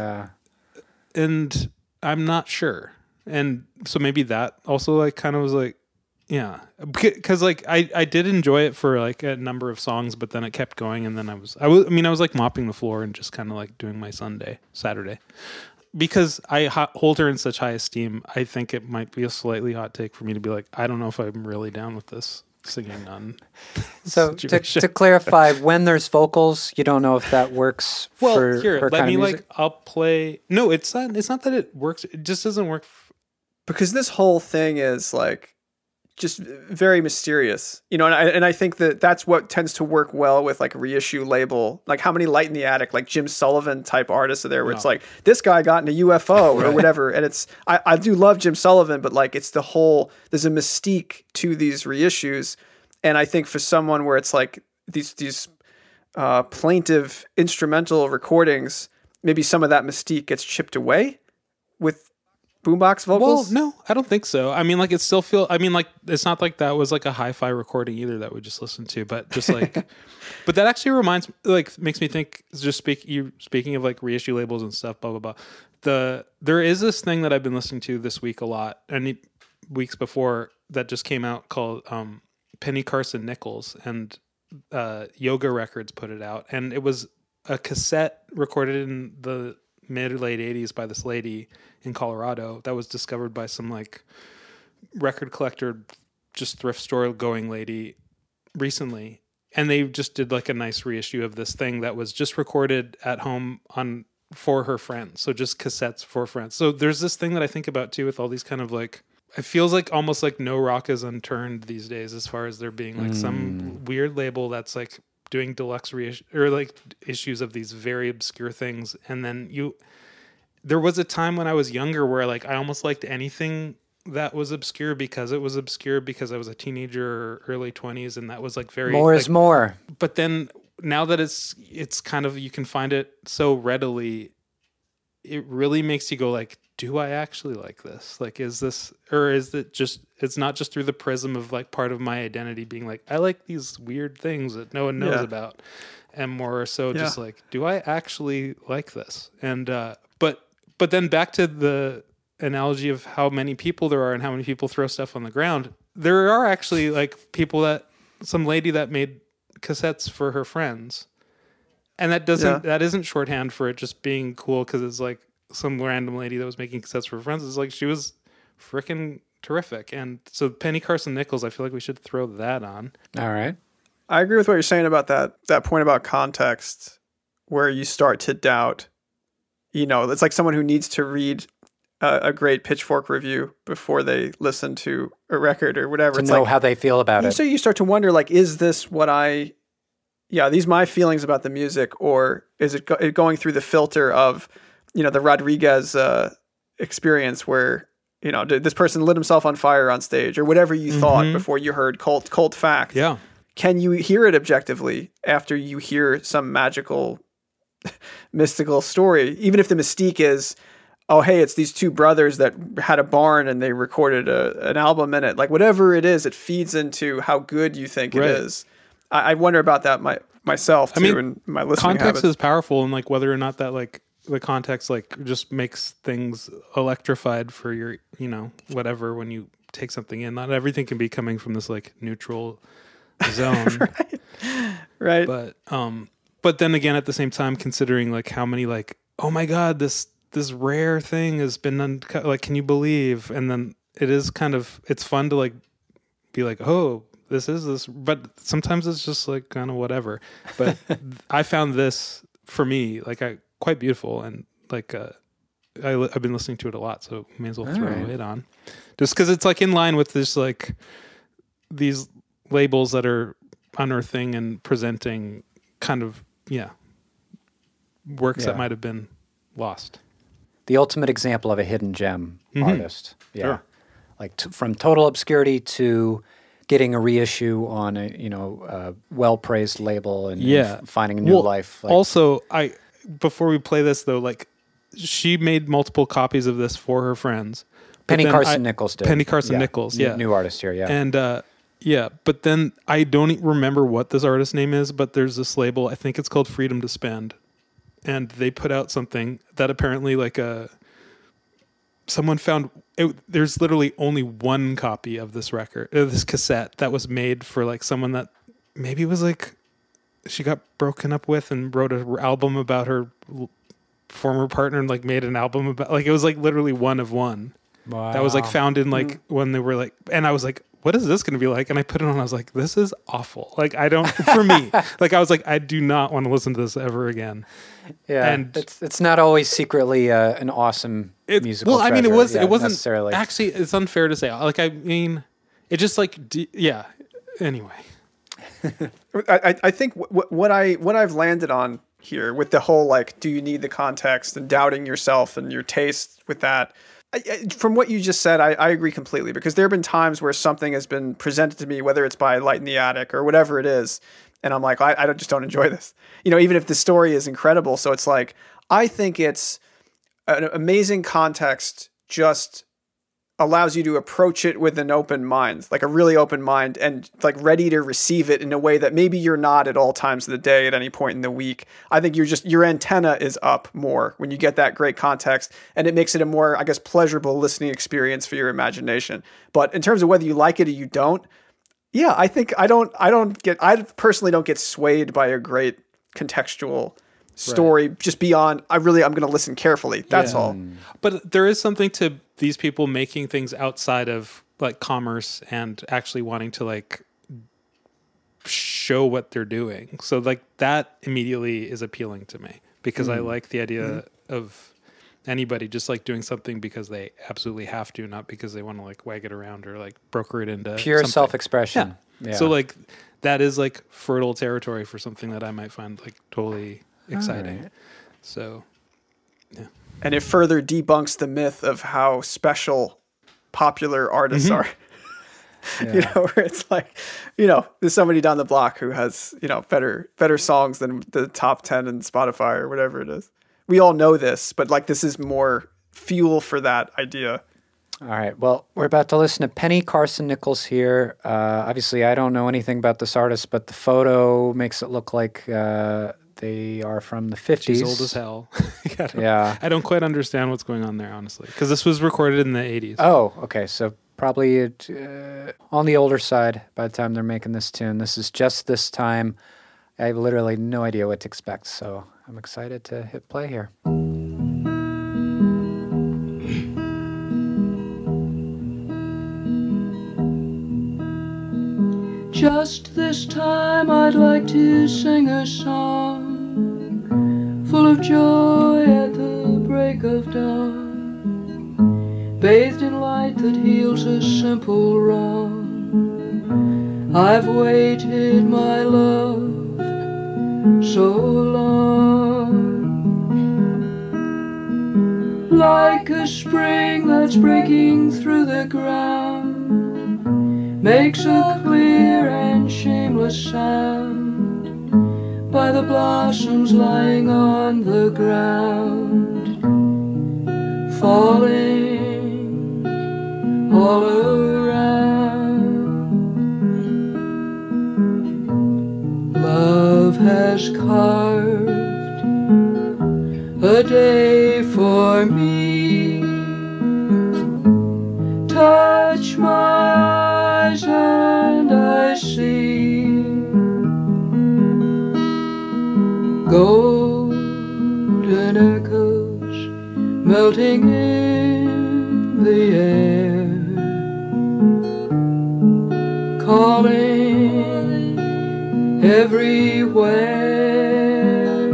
and I'm not sure. And so maybe that also like kind of was like, Yeah, because like I did enjoy it for like a number of songs, but then it kept going, and then I was like mopping the floor and just kind of like doing my Saturday, because I hold her in such high esteem. I think it might be a slightly hot take for me to be like, I don't know if I'm really down with this singing on. So to clarify, when there's vocals, you don't know if that works for here, her let kind me of music? like I'll play. No, it's not that it works. It just doesn't work. Because this whole thing is like just very mysterious, you know, and I think that's what tends to work well with like a reissue label. Like how many Light in the Attic, like Jim Sullivan type artists are there where it's like, this guy got in a UFO or whatever. And it's, I do love Jim Sullivan, but like it's there's a mystique to these reissues. And I think for someone where it's like these plaintive instrumental recordings, maybe some of that mystique gets chipped away with boombox vocals? Well, no, I don't think so. I mean, like it still like it's not like that was like a hi-fi recording either that we just listened to, but just like, but that actually makes me think. Just speaking of like reissue labels and stuff, blah blah blah. There is this thing that I've been listening to this week a lot, and weeks before that just came out called Penny Carson Nichols, and Yoga Records put it out, and it was a cassette recorded in the mid or late 80s by this lady in Colorado that was discovered by some like record collector, just thrift store going lady recently. And they just did like a nice reissue of this thing that was just recorded at home for her friends. So just cassettes for friends. So there's this thing that I think about too with all these kind of like, it feels like almost like no rock is unturned these days as far as there being like some weird label that's like doing deluxe reissue or like issues of these very obscure things. And then there was a time when I was younger where like I almost liked anything that was obscure because it was obscure because I was a teenager or early 20s, and that was like very more is more. But then now that it's kind of, you can find it so readily, it really makes you go like, do I actually like this? Like, is this, or is it just, it's not just through the prism of like part of my identity being like, I like these weird things that no one knows about, and more so just like, do I actually like this? And, but then back to the analogy of how many people there are and how many people throw stuff on the ground. There are actually like some lady that made cassettes for her friends. And that isn't shorthand for it just being cool because it's like some random lady that was making cassettes for her friends. It's like she was freaking terrific. And so Penny Carson Nichols, I feel like we should throw that on. All right. I agree with what you're saying about that point about context, where you start to doubt, you know, it's like someone who needs to read a great Pitchfork review before they listen to a record or whatever. To know how they feel about it. So you start to wonder, like, is this these my feelings about the music, or is it going through the filter of, you know, the Rodriguez experience where, you know, this person lit himself on fire on stage or whatever you thought before you heard Cold Fact. Yeah. Can you hear it objectively after you hear some magical, mystical story? Even if the mystique is, oh, hey, it's these two brothers that had a barn and they recorded an album in it. Like, whatever it is, it feeds into how good you think it is. I wonder about that myself too, in my listening context habits. is powerful, and like whether or not that like the context like just makes things electrified for your, you know, whatever, when you take something in. Not everything can be coming from this like neutral zone. Right. But then again, at the same time, considering like how many like, oh my God, this rare thing has been uncut, like, can you believe? And then it is kind of, it's fun to like be like, oh, this, but sometimes it's just like kind of whatever. But I found this for me like quite beautiful, and like I've been listening to it a lot, so may as well throw it on, just because it's like in line with this like these labels that are unearthing and presenting kind of works that might have been lost. The ultimate example of a hidden gem artist. Yeah. Sure. Like from total obscurity to getting a reissue on a well-praised label and finding a new life. Like, also, before we play this though, like she made multiple copies of this for her friends. Penny Carson Nichols did. Penny Carson Nichols, new artist here, and but then I don't remember what this artist name is, but there's this label, I think it's called Freedom to Spend, and they put out something that apparently like someone found it, there's literally only one copy of this record, this cassette that was made for like someone that maybe was like she got broken up with and wrote an album about her former partner and like made an album about, like, it was like literally one of one. Wow. That was like found in like when they were like, and I was like, what is this going to be like? And I put it on. I was like, this is awful. Like, I don't, for me, like, I was like, I do not want to listen to this ever again. Yeah. And it's not always secretly an awesome musical treasure. I mean, it wasn't necessarily. Actually, it's unfair to say. Like, I mean, it just like, yeah. Anyway. I think what I've landed on here with the whole, like, do you need the context and doubting yourself and your taste with that, from what you just said, I agree completely, because there have been times where something has been presented to me, whether it's by Light in the Attic or whatever it is, and I'm like, I just don't enjoy this. You know, even if the story is incredible. So it's like, I think it's an amazing context, just allows you to approach it with an open mind, like a really open mind, and like ready to receive it in a way that maybe you're not at all times of the day, at any point in the week. I think your antenna is up more when you get that great context, and it makes it a more, I guess, pleasurable listening experience for your imagination. But in terms of whether you like it or you don't, yeah, I think I personally don't get swayed by a great contextual story, right, just beyond, I'm going to listen carefully. That's all. But there is something to these people making things outside of like commerce and actually wanting to like show what they're doing. So like that immediately is appealing to me, because I like the idea of anybody just like doing something because they absolutely have to, not because they want to like wag it around or like broker it into pure something. Self-expression. Yeah. So like that is like fertile territory for something that I might find like totally exciting. Right. So, yeah. And it further debunks the myth of how special popular artists are. Yeah. You know, where it's like, you know, there's somebody down the block who has, you know, better songs than the top 10 in Spotify or whatever it is. We all know this, but like this is more fuel for that idea. All right. Well, we're about to listen to Penny Carson Nichols here. Obviously, I don't know anything about this artist, but the photo makes it look like they are from the 50s. She's old as hell. Yeah. I don't quite understand what's going on there, honestly, because this was recorded in the 80s. Oh, okay. So probably on the older side by the time they're making this tune. This is Just This Time. I have literally no idea what to expect, so I'm excited to hit play here. Just this time I'd like to sing a song full of joy at the break of dawn, bathed in light that heals a simple wrong. I've waited, my love, so long, like a spring that's breaking through the ground, makes a clear and shameless sound by the blossoms lying on the ground, falling all around. Love has carved a day for me. Touch my eyes and I see golden echoes melting in the air, calling everywhere,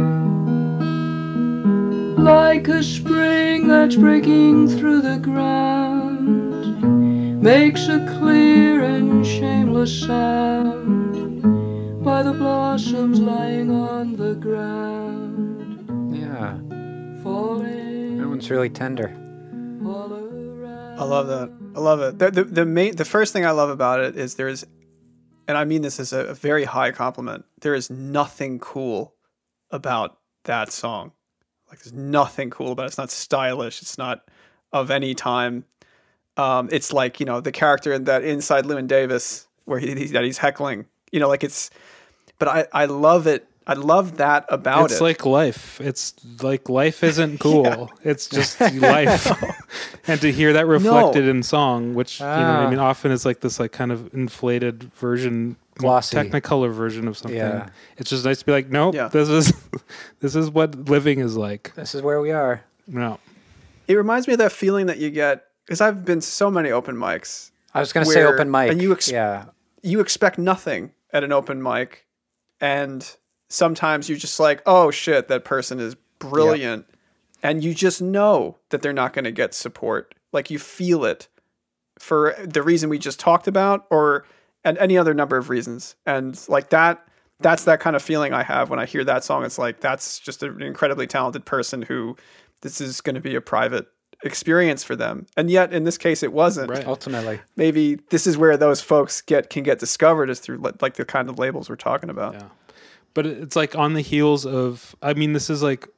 like a spring that's breaking through the ground, makes a clear and shameless sound by the blossoms lying on the ground. Yeah. That one's really tender. I love that. I love it. The first thing I love about it is there's, and I mean this as a very high compliment, there is nothing cool about that song. Like, there's nothing cool about it. It's not stylish. It's not of any time. It's like, you know, the character that inside Llewyn Davis where he's heckling, you know, like it's, but I love it. I love that about it. It's like life. It's like life isn't cool. Yeah. It's just life. And to hear that reflected in song, which, you know what I mean, often is like this like kind of inflated version, glossy Technicolor version of something. Yeah. It's just nice to be like, nope, this is what living is like. This is where we are. No. It reminds me of that feeling that you get, because I've been to so many open mics. I was going to say open mic. And you expect nothing at an open mic, and sometimes you're just like, oh shit, that person is brilliant. Yep. And you just know that they're not going to get support. Like you feel it for the reason we just talked about, and any other number of reasons. And like that's that kind of feeling I have when I hear that song. It's like, that's just an incredibly talented person who this is going to be a private experience for them. And yet in this case, it wasn't. Right. Ultimately. Maybe this is where those folks can get discovered, is through like the kind of labels we're talking about. Yeah. But it's like on the heels of, I mean, this is like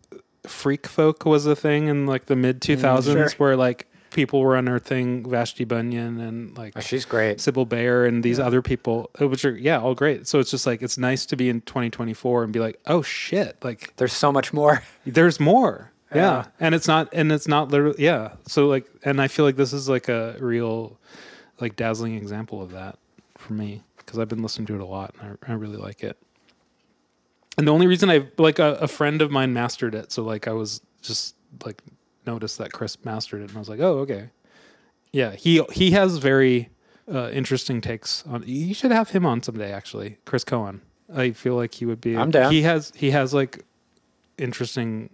freak folk was a thing in like the mid 2000s where like people were unearthing Vashti Bunyan and like she's great, Sybil Bayer and these other people, which are all great. So it's just like, it's nice to be in 2024 and be like, oh shit, like there's so much more. There's more. Yeah. And it's not literally, So like, and I feel like this is like a real like dazzling example of that for me, because I've been listening to it a lot and I really like it. And the only reason I like a friend of mine mastered it. So like I was just like noticed that Chris mastered it and I was like, oh, okay. Yeah. He has very interesting takes on, you should have him on someday, actually. Chris Cohen. I feel like he would be. I'm down. He has like interesting,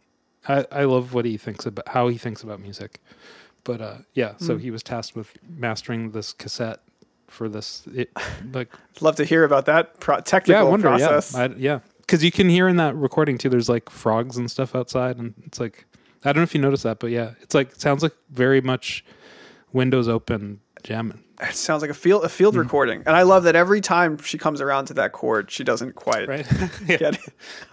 I love what he thinks about, how he thinks about music. But so he was tasked with mastering this cassette for this. Like, love to hear about that technical process. Yeah. Because you can hear in that recording too, there's like frogs and stuff outside, and it's like, I don't know if you noticed that, but yeah, it's like, it sounds like very much windows open jamming. It sounds like a field recording, and I love that every time she comes around to that chord, she doesn't quite get it.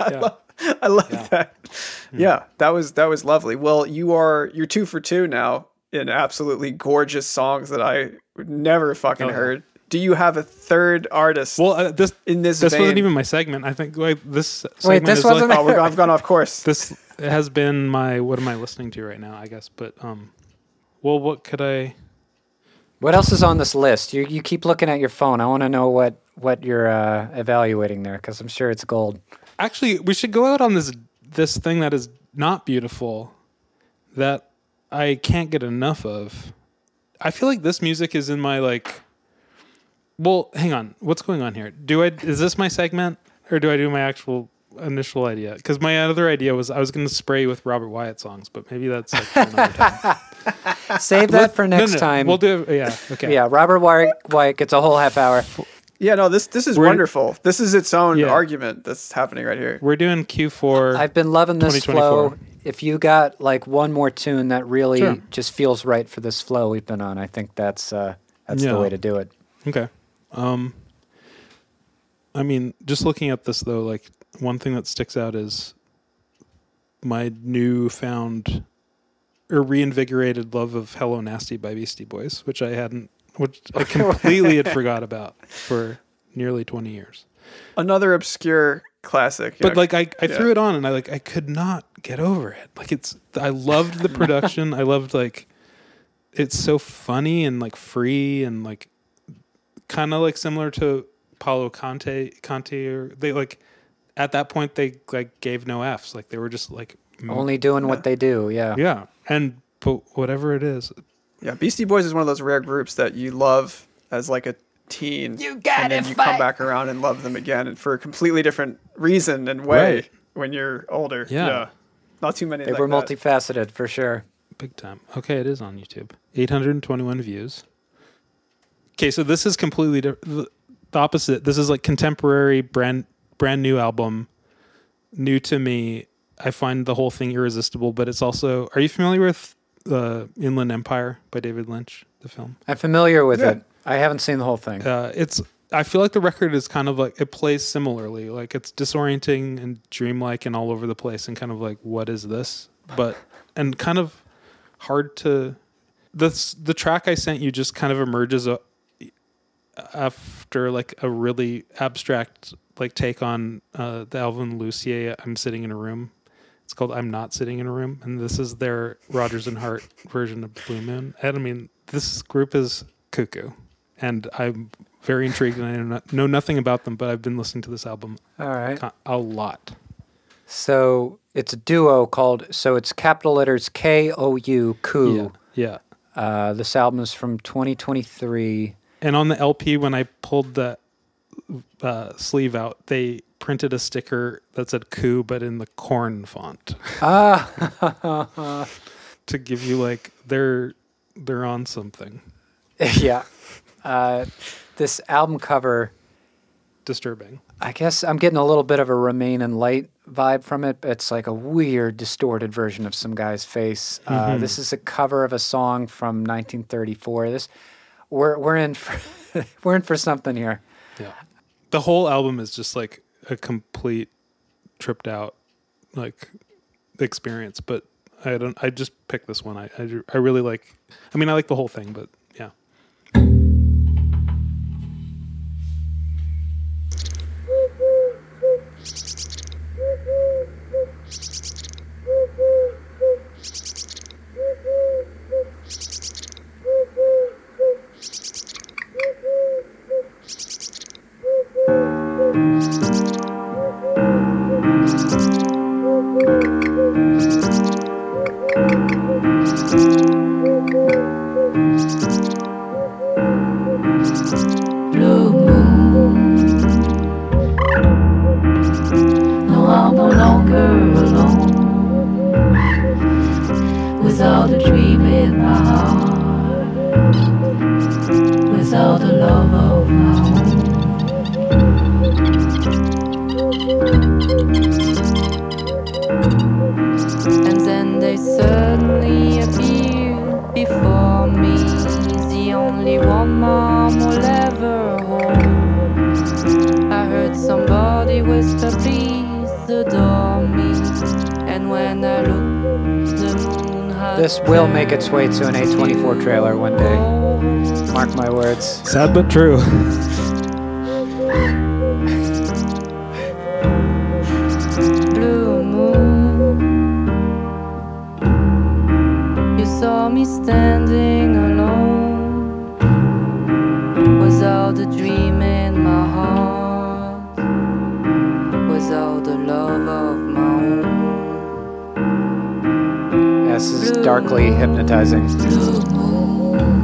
I love that. Yeah, that was lovely. Well, you're 2 for 2 now in absolutely gorgeous songs that I never fucking heard. Do you have a third artist? Well, this vein? wasn't even my segment. I think like this. Wait, this wasn't. Like, I've gone off course. This has been my. What am I listening to right now? I guess, but well, what could I? What else is on this list? You keep looking at your phone. I want to know what you're evaluating there, because I'm sure it's gold. Actually, we should go out on this thing that is not beautiful, that I can't get enough of. I feel like this music is in my like. Well, hang on. What's going on here? Is this my segment, or do I do my actual initial idea? Because my other idea was I was going to spray with Robert Wyatt songs, but maybe that's like for another time. Save that for next time. We'll do it. Yeah. Okay. Yeah. Robert Wyatt gets a whole half hour. Yeah. No. This is wonderful. This is its own argument that's happening right here. We're doing Q4. I've been loving this flow. If you got like one more tune that really just feels right for this flow we've been on, I think that's the way to do it. Okay. I mean, just looking at this though, like one thing that sticks out is my newfound or reinvigorated love of Hello Nasty by Beastie Boys, which I completely had forgot about for nearly 20 years. Another obscure classic. But like I threw it on and I could not get over it. Like I loved the production. I loved like, it's so funny and like free and like, kind of like similar to Paulo Conte, or they like at that point they like gave no Fs, like they were just like only doing what they do. And but whatever it is, Beastie Boys is one of those rare groups that you love as like a teen, you come back around and love them again, and for a completely different reason and way when you're older. Not too many. They were multifaceted for sure, big time. Okay, it is on YouTube, 821 views. Okay, so this is completely the opposite. This is like contemporary, brand new album, new to me. I find the whole thing irresistible, but it's also. Are you familiar with Inland Empire by David Lynch, the film? I'm familiar with it. I haven't seen the whole thing. I feel like the record is kind of like, it plays similarly. Like it's disorienting and dreamlike and all over the place and kind of like, what is this? And kind of hard to. The track I sent you just kind of emerges after like a really abstract like take on the Alvin Lucier I'm Sitting in a Room. It's called I'm Not Sitting in a Room, and this is their Rodgers and Hart version of Blue Moon. And I mean, this group is cuckoo, and I'm very intrigued, and I know nothing about them, but I've been listening to this album a lot. So it's a duo called, so it's capital letters K-O-U, Koo. Yeah. This album is from 2023. And on the LP, when I pulled the sleeve out, they printed a sticker that said Koo, but in the Korn font. To give you like, they're on something. Yeah. This album cover... Disturbing. I guess I'm getting a little bit of a Remain in Light vibe from it. It's like a weird, distorted version of some guy's face. This is a cover of a song from 1934. We're in for we're in for something here. Yeah, the whole album is just like a complete tripped out like experience. But I just picked this one. I really like. I mean, I like the whole thing, but yeah. Blue moon, no, I'm no longer alone. Without a dream in my heart, without the love of my own. And then they suddenly appeared before me, the only woman will ever hold. I heard somebody whisper, please adore me. And when I looked, the moon had This will make its way to an A24 trailer one day. Mark my words. Sad but true. blue moon. You saw me standing alone, without a dream in my heart, without the love of my own. This is darkly hypnotizing. Blue moon.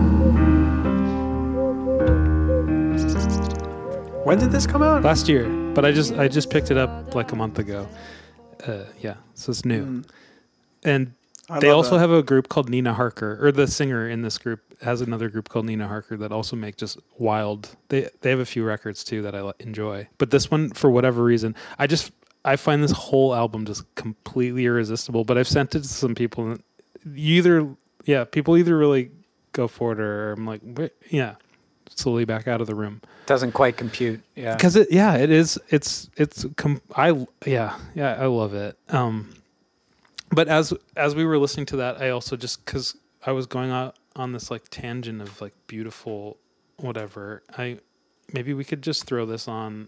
When did this come out? Last year, but I just picked it up like a month ago. Yeah, so it's new. And they also have a group called Nina Harker, or the singer in this group has another group called Nina Harker that also make just wild. They have a few records too that I enjoy. But this one, for whatever reason, I find this whole album just completely irresistible. But I've sent it to some people, and people either really go for it, or I'm like, slowly back out of the room. Doesn't quite compute. Yeah. Because it is. I love it. But as we were listening to that, I also just, because I was going on this like tangent of like beautiful whatever, maybe we could just throw this on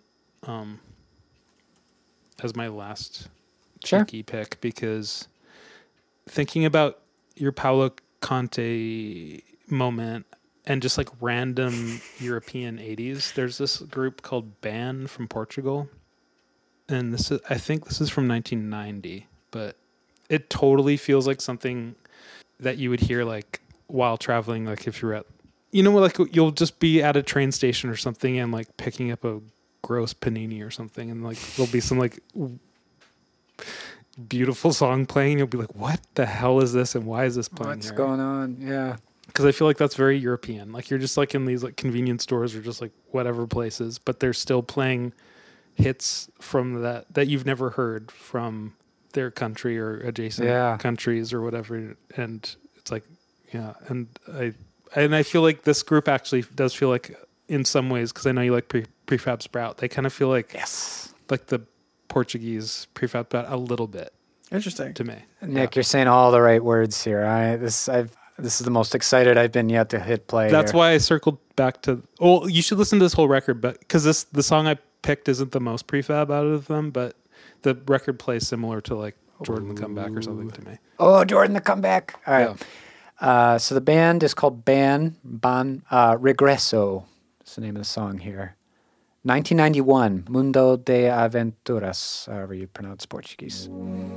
as my last cheeky pick, because thinking about your Paulo Conte moment and just like random European 80s, there's this group called Ban from Portugal, and I think this is from 1990, but it totally feels like something that you would hear like while traveling, like if you're at, like you'll just be at a train station or something and like picking up a gross panini or something, and like there'll be some like beautiful song playing, and you'll be like, what the hell is this, and why is this playing? What's going on? Yeah. Because I feel like that's very European. Like you're just like in these like convenience stores or just like whatever places, but they're still playing hits from that you've never heard from their country or adjacent countries or whatever. And it's like, and I feel like this group actually does feel like, in some ways, because I know you like Prefab Sprout, they kind of feel like like the Portuguese Prefab Sprout a little bit. Interesting to me. Nick, you're saying all the right words here. This is the most excited I've been yet to hit play. That's why I circled back to. Oh, you should listen to this whole record, but because the song I picked isn't the most prefab out of them, but the record plays similar to like Jordan the Comeback or something to me. Oh, Jordan the Comeback. All right. Yeah. So the band is called Regreso. That's the name of the song here. 1991, Mundo de Aventuras, however you pronounce Portuguese.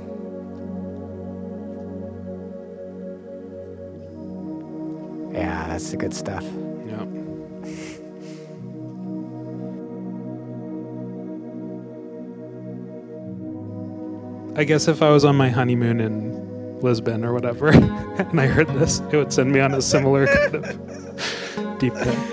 Yeah, that's the good stuff. Yeah. I guess if I was on my honeymoon in Lisbon or whatever, and I heard this, it would send me on a similar kind of deep thing.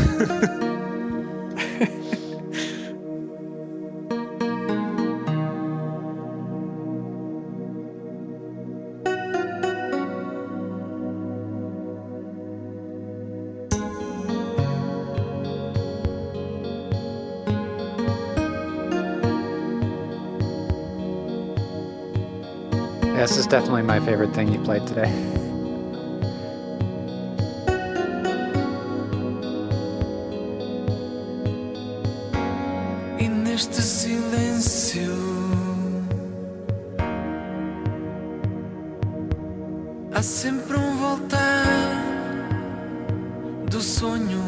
This is definitely my favorite thing you played today. E neste silêncio há sempre voltar do sonho.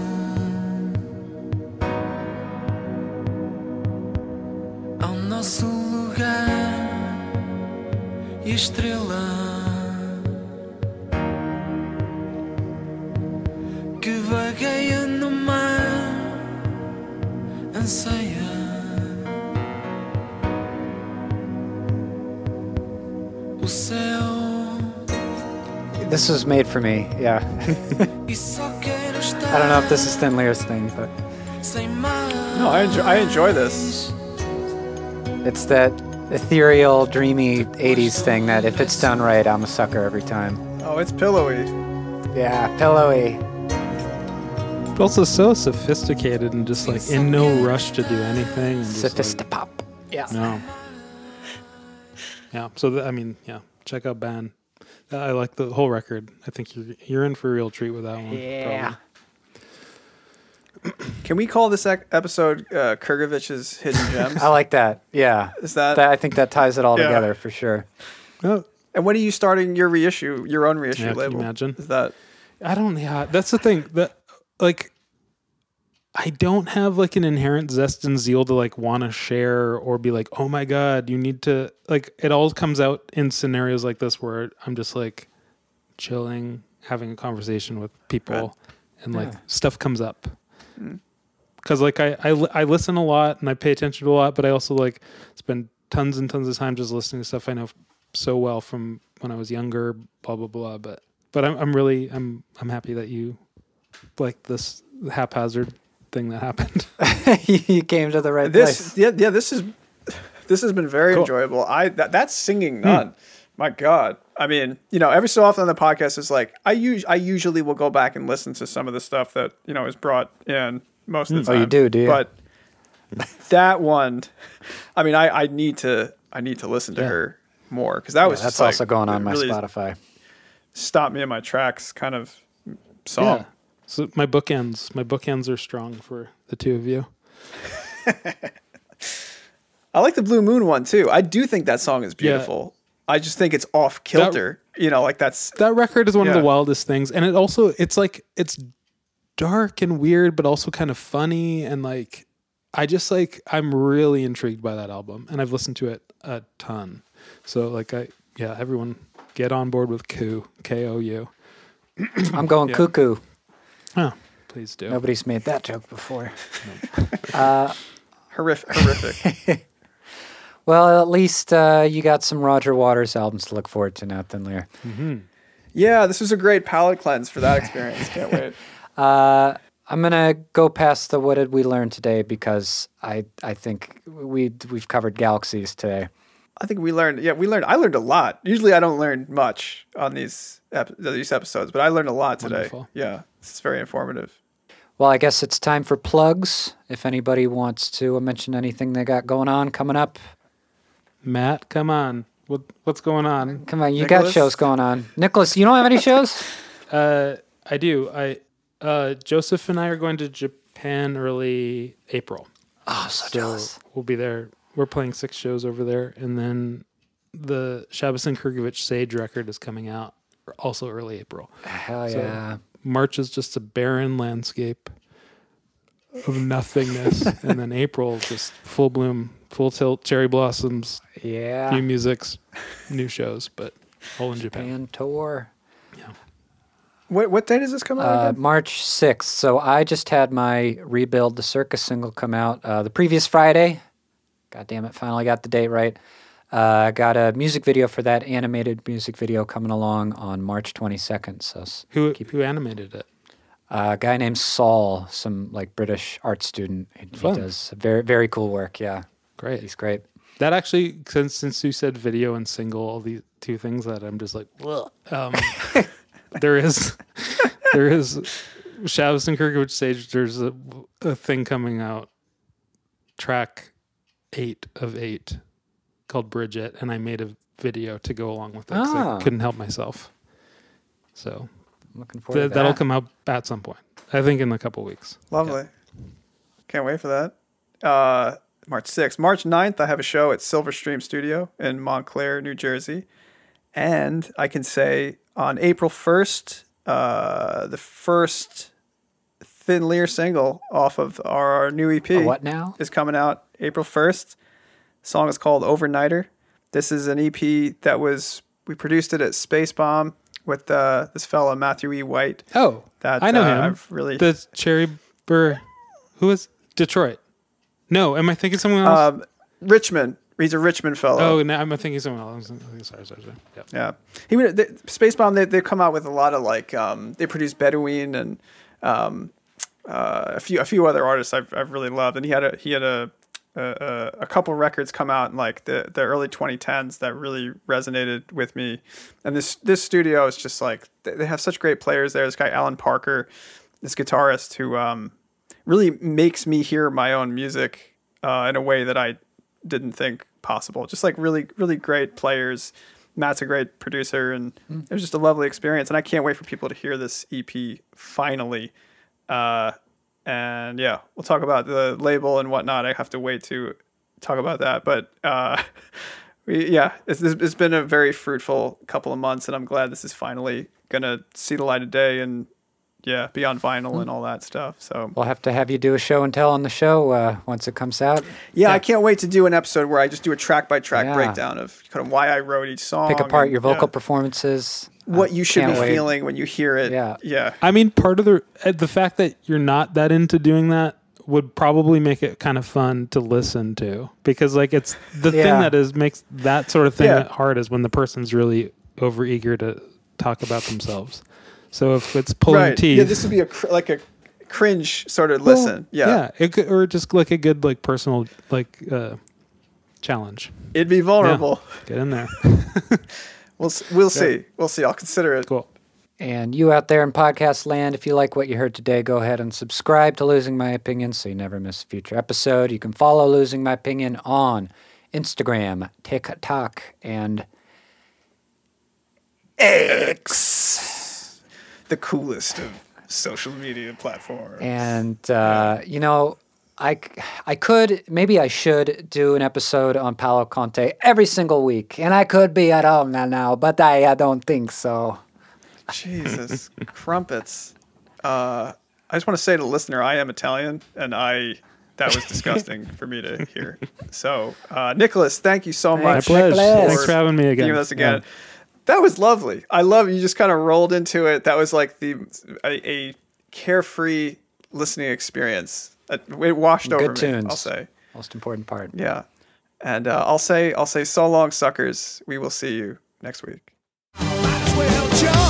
Ao nosso lugar e estrela que vagueia no mar anseia o céu. This was made for me, yeah. E só quero estar I don't know if this is Thin Lear's thing, but sem mais. No, I enjoy this. it's that ethereal, dreamy 80s thing that if it's done right, I'm a sucker every time. Oh, it's pillowy. Yeah, pillowy. But also so sophisticated and just like in no rush to do anything. And just Sophistopop. Yeah. no. Yeah. So check out Ban. I like the whole record. I think you're in for a real treat with that one. Yeah. Can we call this episode Kurgovich's Hidden Gems? I like that. Yeah. Is that I think that ties it all together for sure. Oh, And when are you starting your own reissue yeah, label? can you imagine? Is that I don't. Yeah, that's the thing. That like, I don't have like an inherent zest and zeal to like want to share or be like, oh my god, you need to like. It all comes out in scenarios like this where I'm just like chilling, having a conversation with people, and like stuff comes up. Because like I listen a lot and I pay attention to a lot, but I also like spend tons and tons of time just listening to stuff I know so well from when I was younger, blah blah blah. But I'm happy that you like this haphazard thing that happened. You came to the right place. Yeah, this has been very enjoyable. That's singing none. My God. I mean, every so often on the podcast is like I usually will go back and listen to some of the stuff that, is brought in most of the time. Oh, you do you? But that one, I mean, I need to listen to her more because that was that's just also like, going on my really Spotify. Stop me in my tracks kind of song. Yeah. So my bookends are strong for the two of you. I like the Blue Moon one too. I do think that song is beautiful. I just think it's off kilter. That record is one of the wildest things, and it's dark and weird, but also kind of funny, and like I'm really intrigued by that album, and I've listened to it a ton. So like everyone get on board with K-O-U. I'm going cuckoo. Oh, please do. Nobody's made that joke before. Horrific. Well, at least you got some Roger Waters albums to look forward to now, Thin Lear. Mm-hmm. Yeah, this was a great palate cleanse for that experience. Can't wait. I'm gonna go past the what did we learn today because I think we've covered galaxies today. I think we learned. Yeah, I learned a lot. Usually, I don't learn much on these episodes, but I learned a lot today. Wonderful. Yeah, it's very informative. Well, I guess it's time for plugs. If anybody wants to mention anything they got going on coming up. Matt, come on. What's going on? Come on, you got shows going on. Nicholas, you don't have any shows? I do. Joseph and I are going to Japan early April. Oh, so jealous. We'll be there. We're playing 6 shows over there, and then the Shabbos and Kurgovich Sage record is coming out also early April. Hell yeah. So March is just a barren landscape of nothingness, and then April just full bloom, full tilt, cherry blossoms, new musics, new shows, but all in Japan. Japan tour. Yeah. What date is this coming out again? March 6th. So I just had my Rebuild the Circus single come out the previous Friday. God damn it, finally got the date right. Got a music video for that, animated music video coming along on March 22nd. So who animated it? A guy named Saul, some like British art student. He does very, very cool work. Yeah, great. He's great. That actually, since you said video and single, all these 2 things that I'm just like, there is Shabbos and Kurgovich Sage. There's a thing coming out, track 8 of 8, called Bridget, and I made a video to go along with it because I couldn't help myself. So I'm looking forward to that. That'll come out at some point. I think in a couple weeks. Lovely. Yeah. Can't wait for that. March 6th. March 9th, I have a show at Silverstream Studio in Montclair, New Jersey. And I can say on April 1st, the first Thin Lear single off of our new EP what now? Is coming out April 1st. The song is called Overnighter. This is an EP that we produced it at Space Bomb with this fella, Matthew E. White. Oh, I know him. The Cherry Burr. Who is Detroit? No, am I thinking someone else? Richmond. He's a Richmond fellow. Oh, no, I'm thinking someone else. Sorry. Yeah. Space Bomb, they come out with a lot of like, they produce Bedouin and a few other artists I've really loved. And he had a couple records come out in like the early 2010s that really resonated with me. And this studio is just like, they have such great players there. This guy, Alan Parker, this guitarist who really makes me hear my own music in a way that I didn't think possible. Just like really, really great players. Matt's a great producer, and it was just a lovely experience. And I can't wait for people to hear this EP finally. And yeah, we'll talk about the label and whatnot. I have to wait to talk about that. But it's been a very fruitful couple of months, and I'm glad this is finally going to see the light of day and be on vinyl and all that stuff. So we'll have to have you do a show and tell on the show once it comes out. Yeah, I can't wait to do an episode where I just do a track by track breakdown of kind of why I wrote each song. Pick apart your vocal performances. What you should be feeling when you hear it. Yeah. I mean, part of the fact that you're not that into doing that would probably make it kind of fun to listen to, because like it's the thing that makes that sort of thing hard is when the person's really overeager to talk about themselves. So if it's pulling teeth, this would be a cringe sort of listen. Or just like a good like personal like challenge. It'd be vulnerable. Yeah. Get in there. We'll see. We'll see. I'll consider it. Cool. And you out there in podcast land, if you like what you heard today, go ahead and subscribe to Losing My Opinion so you never miss a future episode. You can follow Losing My Opinion on Instagram, TikTok, and X. The coolest of social media platforms. And, I should do an episode on Paolo Conte every single week. And I could be at home now, but I don't think so. Jesus, crumpets. I just want to say to the listener, I am Italian, and that was disgusting for me to hear. So, Nicholas, thank you so much. My pleasure. Thanks for having me again. Being with us again. Yeah. That was lovely. I love it. You just kind of rolled into it. That was like a carefree listening experience. It washed over tunes. Me, I'll say. Most important part. Yeah. And I'll say so long, suckers. We will see you next week. Might as well jump.